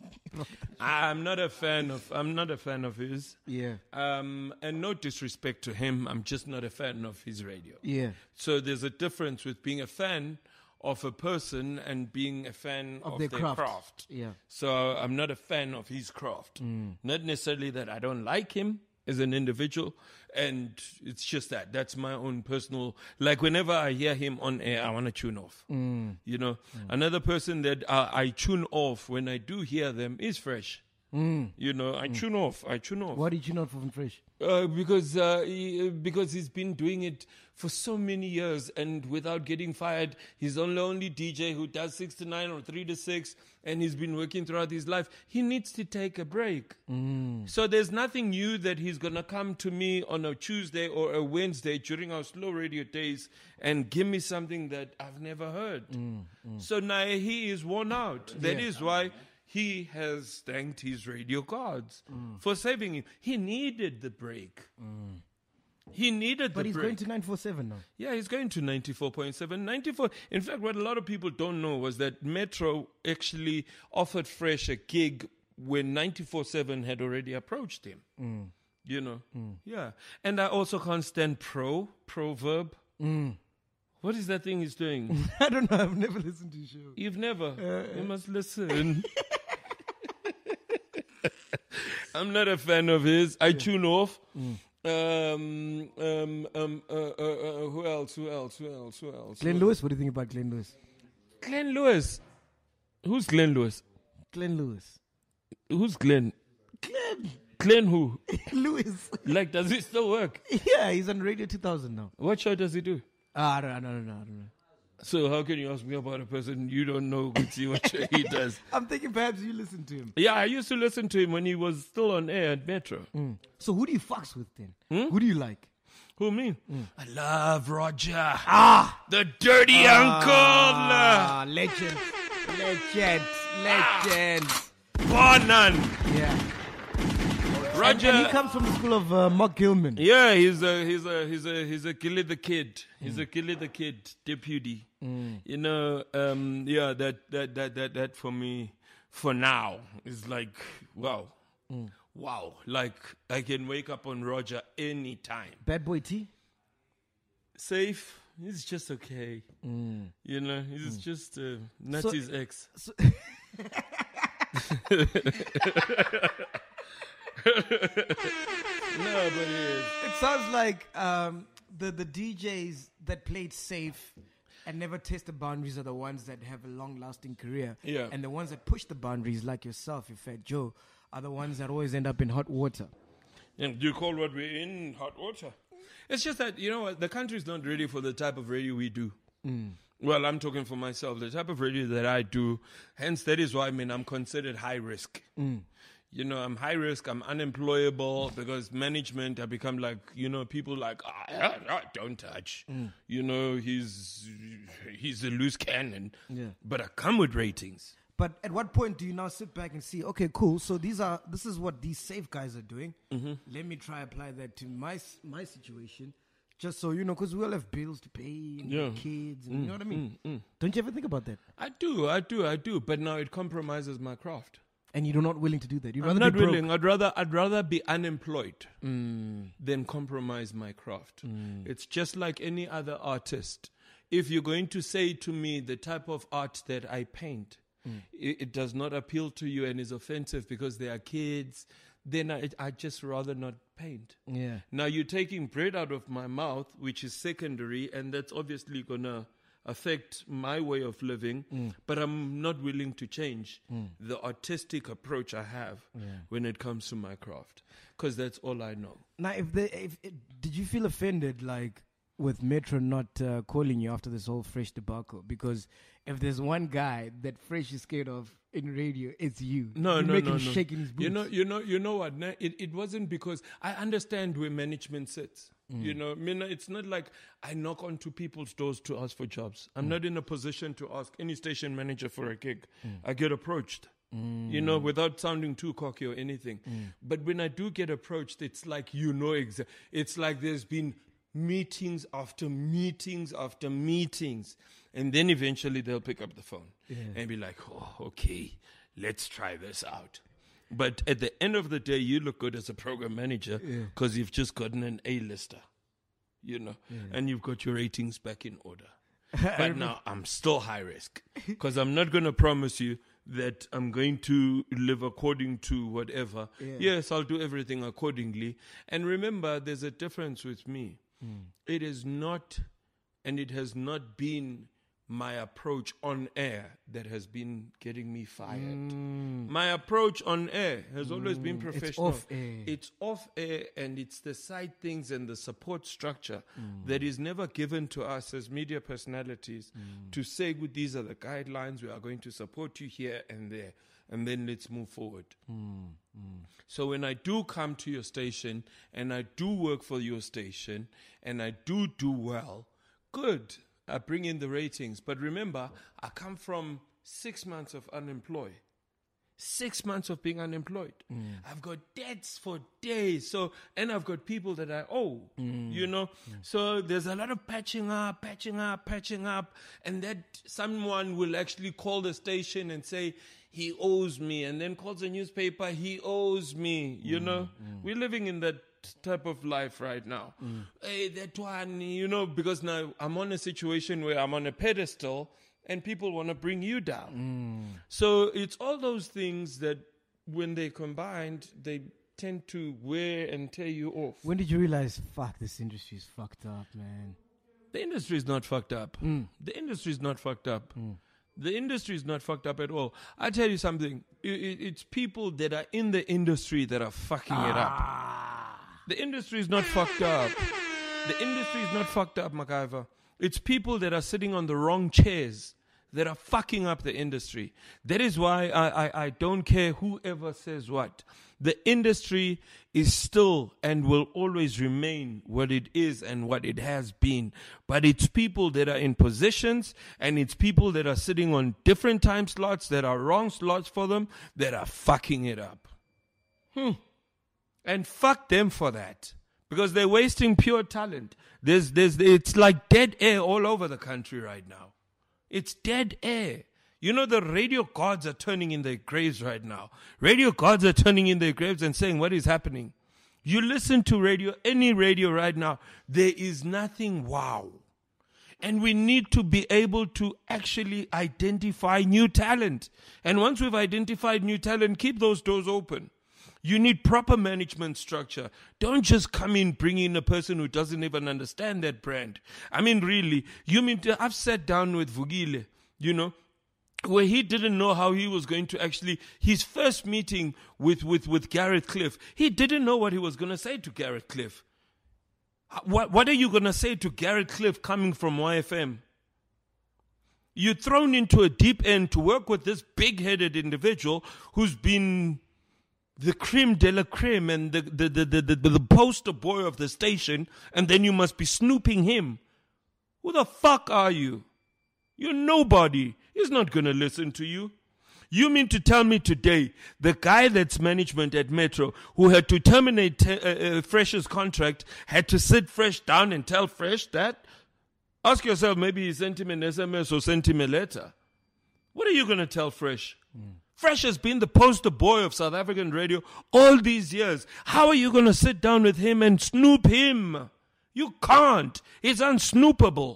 I'm not a fan of. I'm not a fan of his. Yeah. Um, and no disrespect to him, I'm just not a fan of his radio. Yeah. So there's a difference with being a fan of a person and being a fan Of of, their their, craft. craft. Yeah. So I'm not a fan of his craft. Mm. Not necessarily that I don't like him as an individual, and it's just that that's my own personal. Like, whenever I hear him on air, I want to tune off. Mm. You know, mm. Another person that I, I tune off when I do hear them is Fresh. Mm. You know, I mm. tune off. I tune off. Why did you not from Fresh? Uh, because uh, he, because he's been doing it for so many years, and without getting fired, he's the only D J who does six to nine or three to six, and he's been working throughout his life. He needs to take a break. Mm. So there's nothing new that he's gonna come to me on a Tuesday or a Wednesday during our slow radio days and give me something that I've never heard. Mm. Mm. So now he is worn out. That yeah. is why he has thanked his radio gods mm. for saving him. He needed the break. Mm. He needed but the he's break. going to nine four seven now. Yeah, he's going to ninety-four point seven. ninety-four. In fact, what a lot of people don't know was that Metro actually offered Fresh a gig when ninety-four point seven had already approached him. Mm. You know? Mm. Yeah. And I also can't stand Pro, Proverb. Mm. What is that thing he's doing? I don't know. I've never listened to his show. You've never? Uh, you must listen. I'm not a fan of his. I yeah. tune off. Mm. Um, um, um, uh, uh, uh, who else? Who else? Who else? Who else? Glenn who Lewis? What do you think about Glenn Lewis? Glenn Lewis. Who's Glenn Lewis? Glenn Lewis. Who's Glenn? Glenn Glenn who? Lewis. Like, does he still work? Yeah, he's on Radio two thousand now. What show does he do? Ah, I don't, I don't know. I don't know. So how can you ask me about a person you don't know could see what show he does? I'm thinking perhaps you listen to him. Yeah, I used to listen to him when he was still on air at Metro. Mm. So who do you fucks with then? Hmm? Who do you like? Who, me? Mm. I love Roger. Ah! The dirty uncle! Ah, legend. Legend. Legend. Bar none. Yeah. Roger. And, and he comes from the school of uh, Mark Gilman. Yeah, he's a he's a he's a he's a Gilly the Kid. He's mm. a Gilly the Kid deputy. Mm. You know, um, yeah, that, that that that that for me, for now, is like wow, mm. wow. Like I can wake up on Roger anytime. Bad Boy T. Safe. He's just okay. Mm. You know, he's mm. just uh, not so, his ex. So No, but it is. It sounds like um, the the D Js that played safe and never test the boundaries are the ones that have a long-lasting career. Yeah. And the ones that push the boundaries, like yourself, your Fat Joe, are the ones that always end up in hot water. And do you call what we're in hot water? It's just that, you know what, the country's not ready for the type of radio we do. Mm. Well, I'm talking for myself. The type of radio that I do, hence that is why I mean I'm considered high risk. Mm. You know, I'm high risk, I'm unemployable because management have become like, you know, people like, ah, ah, don't touch. Mm. You know, he's he's a loose cannon. Yeah. But I come with ratings. But at what point do you now sit back and see, okay, cool, so these are this is what these safe guys are doing. Mm-hmm. Let me try apply that to my my situation. Just so, you know, because we all have bills to pay and yeah. kids, and mm, you know what I mean? Mm, mm. Don't you ever think about that? I do, I do, I do. But now it compromises my craft. And you're not willing to do that. You'd rather I'm not be broke. willing. I'd rather I'd rather be unemployed mm. than compromise my craft. Mm. It's just like any other artist. If you're going to say to me the type of art that I paint, mm. it, it does not appeal to you and is offensive because they are kids, then I I just rather not paint. Yeah. Now you're taking bread out of my mouth, which is secondary, and that's obviously gonna affect my way of living, mm. but I'm not willing to change mm. the artistic approach I have yeah. when it comes to my craft, because that's all I know. Now, if the if it, did you feel offended, like with Metro not uh, calling you after this whole Fresh debacle? Because if there's one guy that Fresh is scared of in radio, it's you. No, you no, make no, him no. shake in his boots. You know, you know, you know what? It it wasn't because I understand where management sits. Mm. You know, I mean, it's not like I knock onto people's doors to ask for jobs. I'm mm. not in a position to ask any station manager for a gig. Mm. I get approached. Mm. You know, without sounding too cocky or anything. Mm. But when I do get approached, it's like, you know, exa- it's like there's been meetings after meetings after meetings. And then eventually they'll pick up the phone yeah. and be like, oh, okay, let's try this out. But at the end of the day, you look good as a program manager because yeah. you've just gotten an A-lister, you know, yeah. and you've got your ratings back in order. But now I'm still high risk because I'm not going to promise you that I'm going to live according to whatever. Yeah. Yes, I'll do everything accordingly. And remember, there's a difference with me. Mm. It is not, and it has not been my approach on air that has been getting me fired. Mm. My approach on air has mm. always been professional. It's off air. It's off air, and it's the side things and the support structure mm. that is never given to us as media personalities mm. to say, well, these are the guidelines, we are going to support you here and there, and then let's move forward. Mm. Mm. So when I do come to your station, and I do work for your station, and I do do well, good. I bring in the ratings. But remember, I come from six months of unemployed. Six months of being unemployed. Mm. I've got debts for days. So, and I've got people that I owe, mm. you know. Mm. So there's a lot of patching up, patching up, patching up. And that someone will actually call the station and say, he owes me. And then calls the newspaper, he owes me, you mm. know. Mm. We're living in that type of life right now. Mm. Hey, that one, you know, because now I'm on a situation where I'm on a pedestal and people want to bring you down. Mm. So it's all those things that when they combined, they tend to wear and tear you off. When did you realize, fuck, this industry is fucked up, man? The industry is not fucked up. Mm. The industry is not fucked up. Mm. The industry is not fucked up at all. I tell you something. It, it, it's people that are in the industry that are fucking it up. The industry is not fucked up. The industry is not fucked up, MacGyver. It's people that are sitting on the wrong chairs that are fucking up the industry. That is why I, I, I don't care whoever says what. The industry is still and will always remain what it is and what it has been. But it's people that are in positions, and it's people that are sitting on different time slots that are wrong slots for them that are fucking it up. Hmm. And fuck them for that. Because they're wasting pure talent. There's, there's, it's like dead air all over the country right now. It's dead air. You know, the radio gods are turning in their graves right now. Radio gods are turning in their graves and saying, what is happening? You listen to radio, any radio right now, there is nothing wow. And we need to be able to actually identify new talent. And once we've identified new talent, keep those doors open. You need proper management structure. Don't just come in, bring in a person who doesn't even understand that brand. I mean, really, you mean to, I've sat down with Vugile, you know, where he didn't know how he was going to actually, his first meeting with, with, with Gareth Cliff, he didn't know what he was going to say to Gareth Cliff. What, what are you going to say to Gareth Cliff coming from Y F M? You're thrown into a deep end to work with this big-headed individual who's been the creme de la creme and the, the, the, the, the, the poster boy of the station, and then you must be snooping him. Who the fuck are you? You're nobody. He's not going to listen to you. You mean to tell me today the guy that's management at Metro who had to terminate te- uh, uh, Fresh's contract had to sit Fresh down and tell Fresh that? Ask yourself, maybe he sent him an S M S or sent him a letter. What are you going to tell Fresh? Mm. Fresh has been the poster boy of South African radio all these years. How are you going to sit down with him and snoop him? You can't. He's unsnoopable.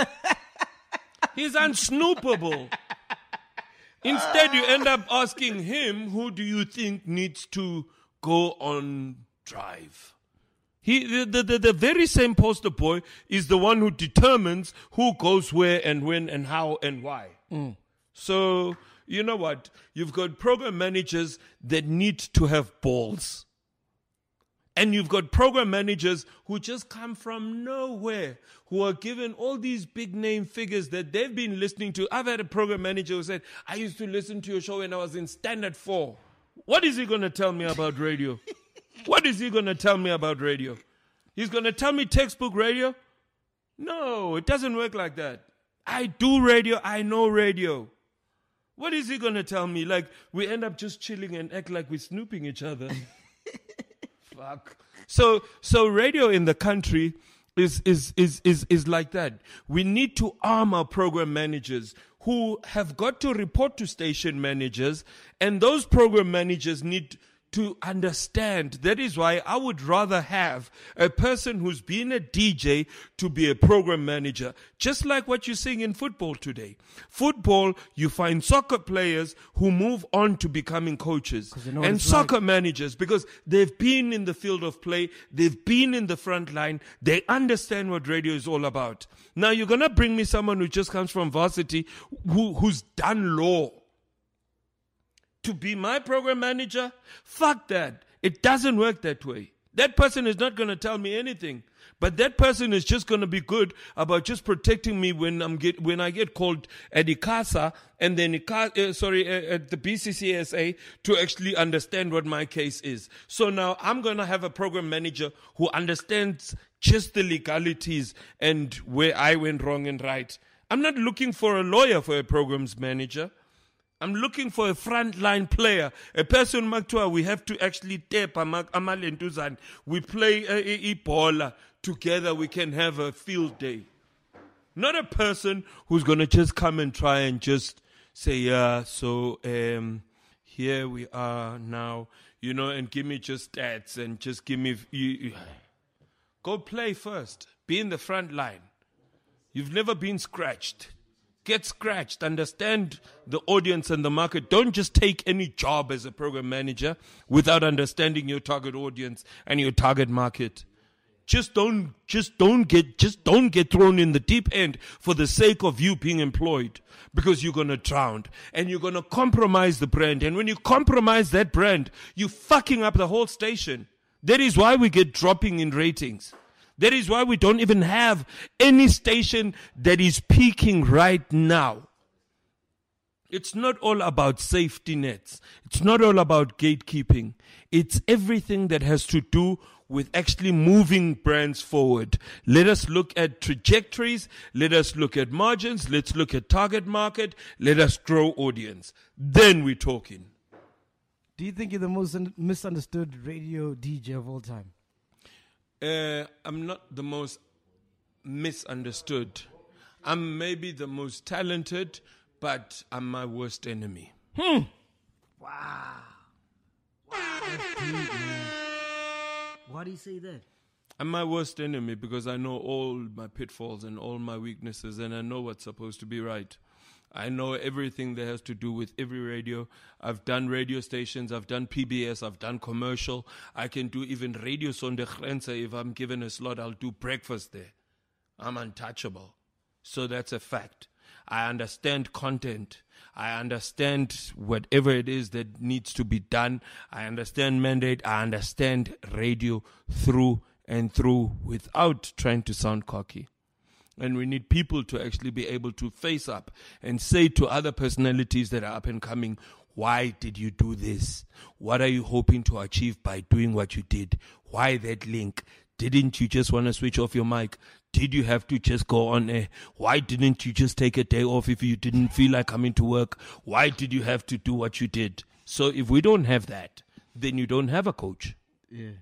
He's unsnoopable. Instead, you end up asking him, who do you think needs to go on drive? He, the, the, the very same poster boy is the one who determines who goes where and when and how and why. Mm. So, you know what? You've got program managers that need to have balls. And you've got program managers who just come from nowhere, who are given all these big name figures that they've been listening to. I've had a program manager who said, I used to listen to your show when I was in Standard four. What is he going to tell me about radio? What is he going to tell me about radio? He's going to tell me textbook radio? No, it doesn't work like that. I do radio. I know radio. What is he going to tell me? Like, we end up just chilling and act like we're snooping each other. Fuck. So, so radio in the country is, is, is, is, is like that. We need to arm our program managers who have got to report to station managers, and those program managers need to understand. That is why I would rather have a person who's been a D J to be a program manager, just like what you're seeing in football today. Football, you find soccer players who move on to becoming coaches, and soccer like. managers, because they've been in the field of play, they've been in the front line, they understand what radio is all about. Now you're going to bring me someone who just comes from varsity, who, who's done law, to be my program manager? Fuck that. It doesn't work that way. That person is not going to tell me anything. But that person is just going to be good about just protecting me when I'm get when I get called at ICASA and then ICASA, uh, sorry uh, at the B C C S A to actually understand what my case is. So now I'm going to have a program manager who understands just the legalities and where I went wrong and right. I'm not looking for a lawyer for a programs manager. I'm looking for a frontline player, a person, Maktua, we have to actually tap Amalentuzan. We play a Ebola together, we can have a field day. Not a person who's going to just come and try and just say, yeah, so um, here we are now, you know, and give me just stats and just give me, you, you. Go play first. Be in the front line. You've never been scratched. Get scratched. Understand the audience and the market. Don't just take any job as a program manager without understanding your target audience and your target market. Just don't, just don't get, just don't get thrown in the deep end for the sake of you being employed, because you're going to drown and you're going to compromise the brand. And when you compromise that brand, you're fucking up the whole station. That is why we get dropping in ratings. That is why we don't even have any station that is peaking right now. It's not all about safety nets. It's not all about gatekeeping. It's everything that has to do with actually moving brands forward. Let us look at trajectories. Let us look at margins. Let's look at target market. Let us grow audience. Then we're talking. Do you think you're the most un- misunderstood radio D J of all time? Uh, I'm not the most misunderstood. I'm maybe the most talented, but I'm my worst enemy. Hmm. Wow. Wow, that's deep, man. Why do you say that? I'm my worst enemy because I know all my pitfalls and all my weaknesses, and I know what's supposed to be right. I know everything that has to do with every radio. I've done radio stations, I've done P B S, I've done commercial. I can do even Radio Sondergrenze. If I'm given a slot, I'll do breakfast there. I'm untouchable. So that's a fact. I understand content. I understand whatever it is that needs to be done. I understand mandate. I understand radio through and through without trying to sound cocky. And we need people to actually be able to face up and say to other personalities that are up and coming, why did you do this? What are you hoping to achieve by doing what you did? Why that link? Didn't you just want to switch off your mic? Did you have to just go on air? Why didn't you just take a day off if you didn't feel like coming to work? Why did you have to do what you did? So if we don't have that, then you don't have a coach. Yeah.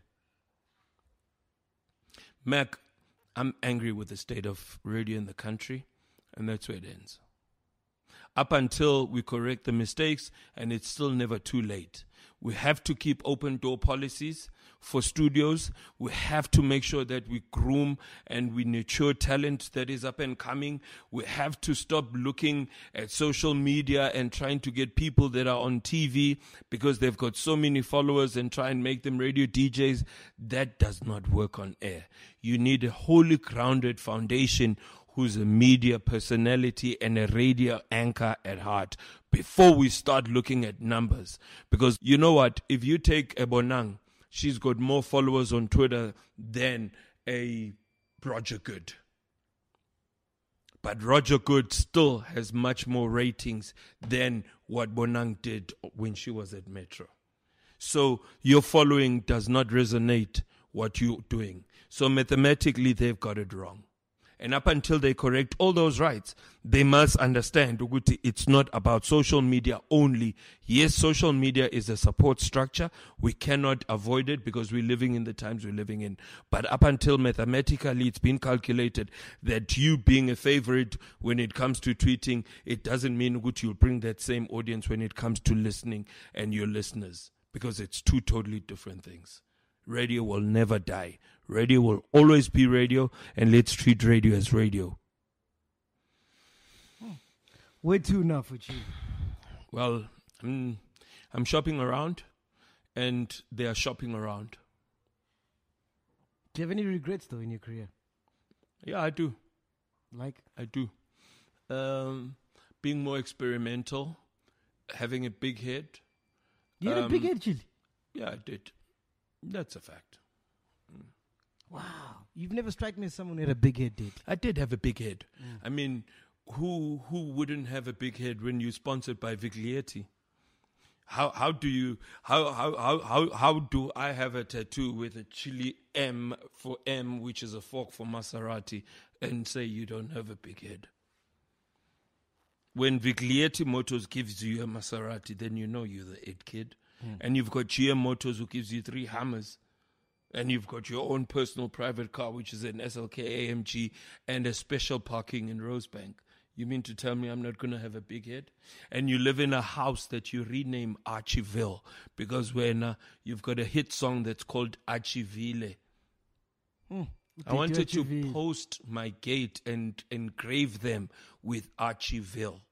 Mac, I'm angry with the state of radio in the country, and that's where it ends. Up until we correct the mistakes, and it's still never too late. We have to keep open door policies for studios. We have to make sure that we groom and we nurture talent that is up and coming. We have to stop looking at social media and trying to get people that are on T V because they've got so many followers and try and make them radio D Js. That does not work on air. You need a wholly grounded foundation who's a media personality and a radio anchor at heart before we start looking at numbers. Because you know what? If you take a Bonang, she's got more followers on Twitter than a Roger Good. But Roger Good still has much more ratings than what Bonang did when she was at Metro. So your following does not resonate what you're doing. So mathematically, they've got it wrong. And up until they correct all those rights, they must understand Uguti, it's not about social media only. Yes, social media is a support structure. We cannot avoid it because we're living in the times we're living in. But up until mathematically it's been calculated that you being a favorite when it comes to tweeting, it doesn't mean Uguti, you'll bring that same audience when it comes to listening and your listeners, because it's two totally different things. Radio will never die. Radio will always be radio, and let's treat radio as radio. Where to now for you? Well, I'm, I'm shopping around, and they are shopping around. Do you have any regrets, though, in your career? Yeah, I do. Like? I do. Um, being more experimental, having a big head. You had um, a big head, Chili? Yeah, I did. That's a fact. Mm. Wow. You've never struck me as someone who had a big head, did? I did have a big head. Mm. I mean, who who wouldn't have a big head when you're sponsored by Viglietti? How how do you how how how how, how do I have a tattoo with a Chili M for M, which is a fork for Maserati, and say you don't have a big head? When Viglietti Motors gives you a Maserati, then you know you're the it kid. Mm. And you've got G M Motors who gives you three Hammers. And you've got your own personal private car, which is an S L K A M G, and a special parking in Rosebank. You mean to tell me I'm not going to have a big head? And you live in a house that you rename Archiville, because when uh, you've got a hit song that's called Archiville. Mm. I wanted to post my gate and engrave them with Archiville.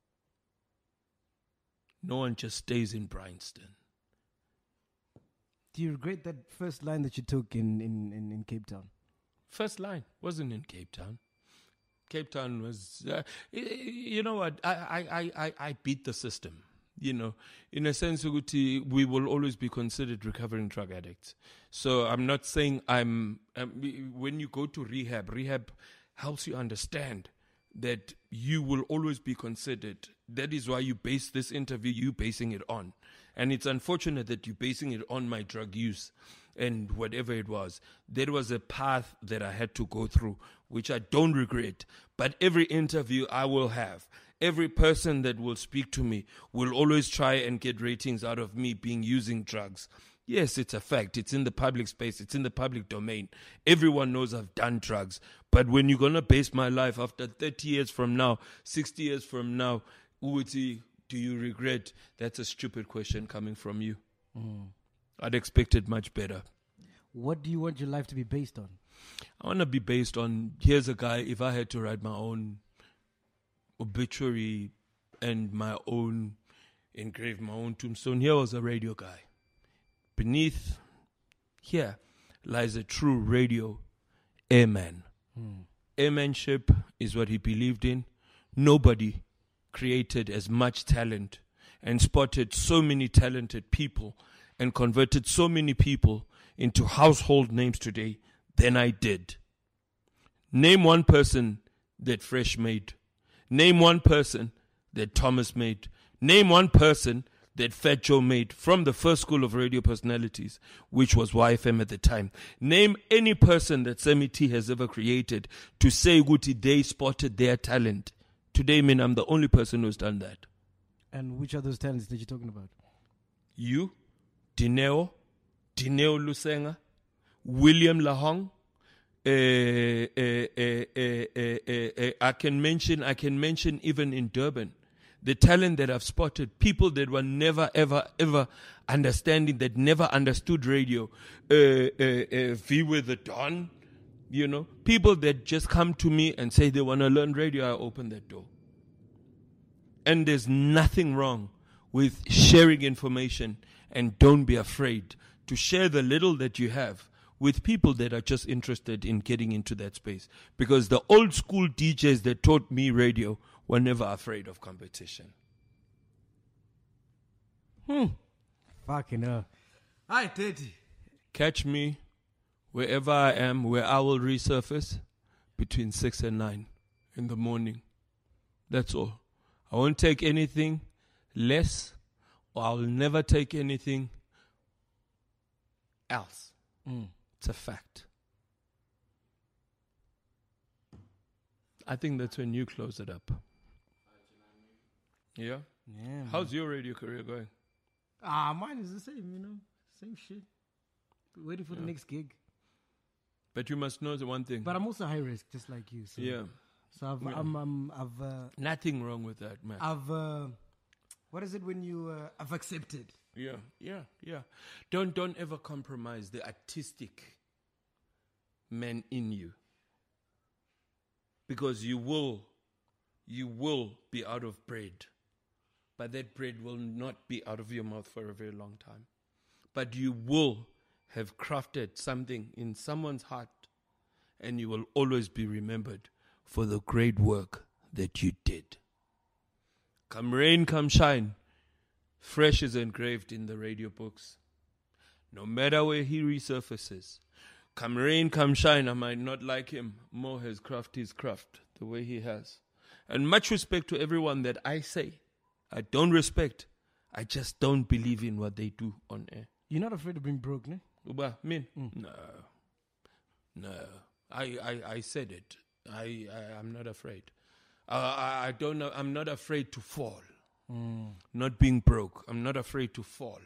No one just stays in Bryanston. Do you regret that first line that you took in, in, in, in Cape Town? First line wasn't in Cape Town. Cape Town was, uh, you know what, I, I, I, I beat the system. You know, in a sense, we will always be considered recovering drug addicts. So I'm not saying I'm, um, when you go to rehab, rehab helps you understand that you will always be considered. That is why you base this interview, you basing it on. And it's unfortunate that you're basing it on my drug use and whatever it was. There was a path that I had to go through, which I don't regret. But every interview I will have, every person that will speak to me will always try and get ratings out of me being using drugs. Yes, it's a fact. It's in the public space. It's in the public domain. Everyone knows I've done drugs. But when you're going to base my life after thirty years from now, sixty years from now, Uti, do you regret? That's a stupid question coming from you. Mm. I'd expected much better. What do you want your life to be based on? I want to be based on, here's a guy, if I had to write my own obituary and my own, engrave my own tombstone, here was a radio guy. Beneath here lies a true radio airman. Hmm. Airmanship is what he believed in. Nobody created as much talent and spotted so many talented people and converted so many people into household names today than I did. Name one person that Fresh made. Name one person that Thomas made. Name one person that Fat Joe made from the first school of radio personalities, which was Y F M at the time. Name any person that Sammy T has ever created to say Guti they spotted their talent. Today, man, I'm the only person who's done that. And which are those talents that you're talking about? You, Dineo, Dineo Lusenga, William Lahong. Uh, uh, uh, uh, uh, uh, uh, I can mention, I can mention even in Durban, the talent that I've spotted, people that were never, ever, ever understanding, that never understood radio. Uh, uh, uh, V with the Don, you know, people that just come to me and say they want to learn radio, I open that door. And there's nothing wrong with sharing information, and don't be afraid to share the little that you have with people that are just interested in getting into that space. Because the old school D Js that taught me radio were never afraid of competition. Hmm. Fucking hell. Hi, Teddy. Catch me wherever I am, where I will resurface between six and nine in the morning. That's all. I won't take anything less, or I'll never take anything else. Mm. It's a fact. I think that's when you close it up. Yeah? Yeah. How's your radio career going? Ah, mine is the same, you know. Same shit. Waiting for yeah. the next gig. But you must know the one thing. But I'm also high risk, just like you. So. Yeah. So I've, yeah. I'm, I'm, I've, uh, nothing wrong with that, man. I've, uh, what is it when you, uh, I've accepted? Yeah, yeah, yeah. Don't, don't ever compromise the artistic man in you, because you will, you will be out of bread, but that bread will not be out of your mouth for a very long time. But you will have crafted something in someone's heart, and you will always be remembered for the great work that you did. Come rain, come shine, Fresh is engraved in the radio books. No matter where he resurfaces, come rain, come shine, I might not like him. Mo has crafted his craft the way he has. And much respect to everyone that I say I don't respect. I just don't believe in what they do on air. You're not afraid of being broke, ne? Uba, me? Mm. No. No. I, I, I said it. I, I, I'm not afraid. Uh, I, I don't know. I'm not afraid to fall. Mm. Not being broke. I'm not afraid to fall.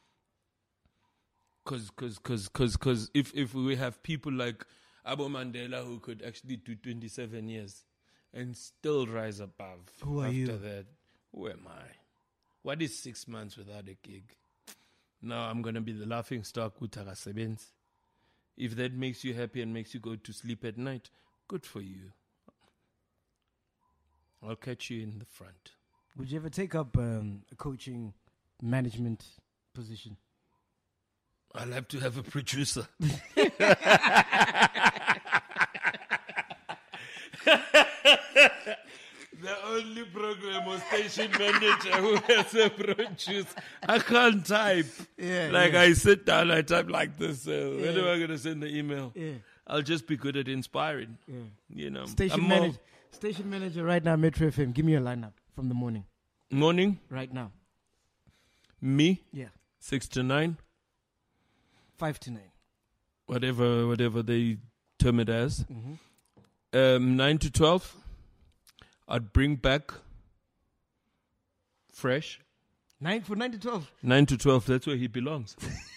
Because cause, cause, cause, cause if, if we have people like Abo Mandela who could actually do twenty-seven years and still rise above. Who are after you? that, who am I? What is six months without a gig? Now I'm going to be the laughing stock with Sebens. If that makes you happy and makes you go to sleep at night, good for you. I'll catch you in the front. Would you ever take up um, a coaching management position? I'll have to have a producer. The only program or station manager who has a producer. I can't type. Yeah, like yeah. I sit down, I type like this. Uh, Yeah. When am I going to send the email? Yeah. I'll just be good at inspiring. Yeah. You know. Station I'm more- manager. Station manager right now, Metro F M. Give me your lineup from the morning. Morning, Right now. me, Yeah. six to nine, Five to nine. whatever, whatever they term it as. Mm-hmm. Um, nine to twelve, I'd bring back fresh. Nine for nine to twelve. Nine to twelve, that's where he belongs.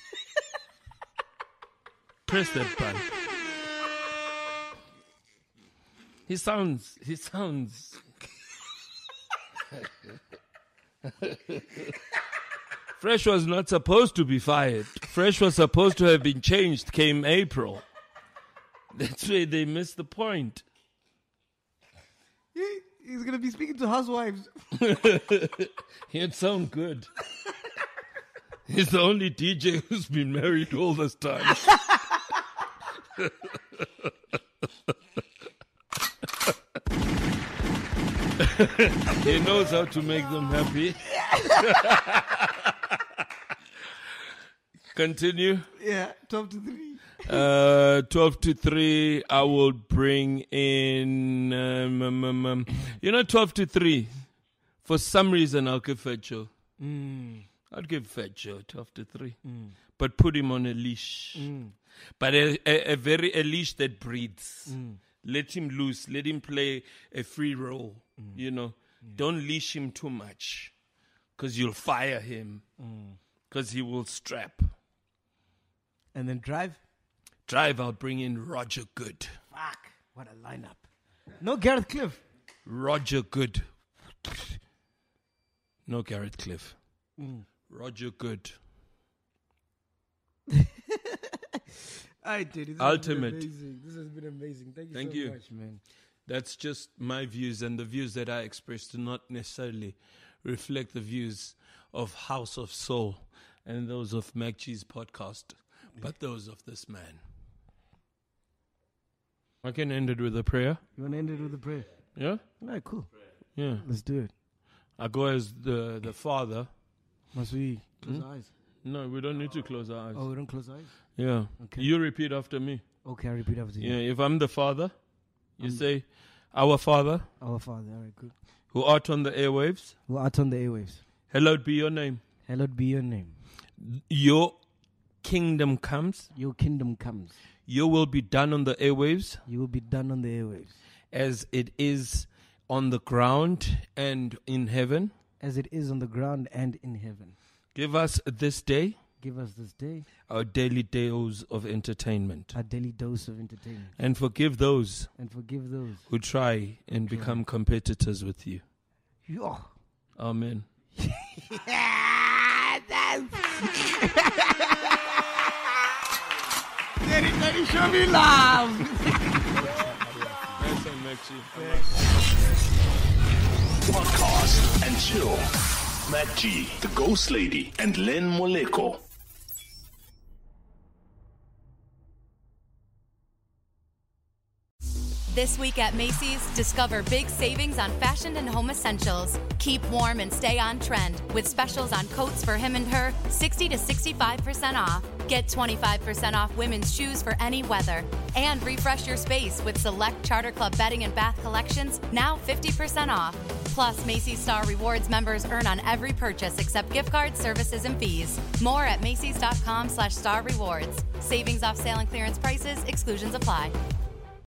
Press that button. He sounds, he sounds. Fresh was not supposed to be fired. Fresh was supposed to have been changed came April. That's where they missed the point. He, he's gonna be speaking to housewives. He'd sound good. He's the only D J who's been married all this time. He knows how to make them happy. Continue. Yeah. Twelve to three. Uh, twelve to three, I will bring in, um, um, um, um, you know, twelve to three. For some reason, I'll give Fat Joe. Mm. I'd give Fat Joe twelve to three. Mm. But put him on a leash. Mm. But a, a, a very a leash that breathes. Mm. Let him loose. Let him play a free role. Mm. You know, don't leash him too much, because you'll fire him. Because he will strap. And then drive. Drive. I'll bring in Roger Good. Fuck. What a lineup. No Gareth Cliff. Roger Good. No Garrett Cliff. Mm. Roger Good. I did. This Ultimate. Has been amazing. This has been amazing. Thank you Thank so you. much, man. That's just my views, and the views that I express do not necessarily reflect the views of House of Soul and those of Mac G's podcast, but those of this man. I can end it with a prayer. You want to end it with a prayer? Yeah? All right, cool. Yeah. Let's do it. I go as the, the father. Must we close Hmm? our eyes? No, we don't need to close our eyes. Oh, we don't close our eyes? Yeah. Okay. You repeat after me. Okay, I repeat after you. Yeah, if I'm the father, you Um, say, Our Father, Our Father. All right, good. who art on the airwaves, Who art on the airwaves. hallowed be your name. Hallowed be your name. Your kingdom comes. Your kingdom comes. Your will be done on the airwaves You will be done on the airwaves. as it is on the ground and in heaven. As it is on the ground and in heaven. Give us this day Give us this day our daily dose of entertainment. a daily dose of entertainment. And forgive those And forgive those. who try and become competitors with you. Yo. Amen. Daddy, daddy, show me love. Nice one, Maxi. Podcast and chill. Mac G, the Ghost Lady, and Len Moleko. This week at Macy's, discover big savings on fashion and home essentials. Keep warm and stay on trend with specials on coats for him and her, sixty to sixty-five percent off. Get twenty-five percent off women's shoes for any weather. And refresh your space with select Charter Club bedding and bath collections, now fifty percent off. Plus, Macy's Star Rewards members earn on every purchase except gift cards, services, and fees. More at Macys.com slash Star Rewards. Savings off sale and clearance prices, exclusions apply.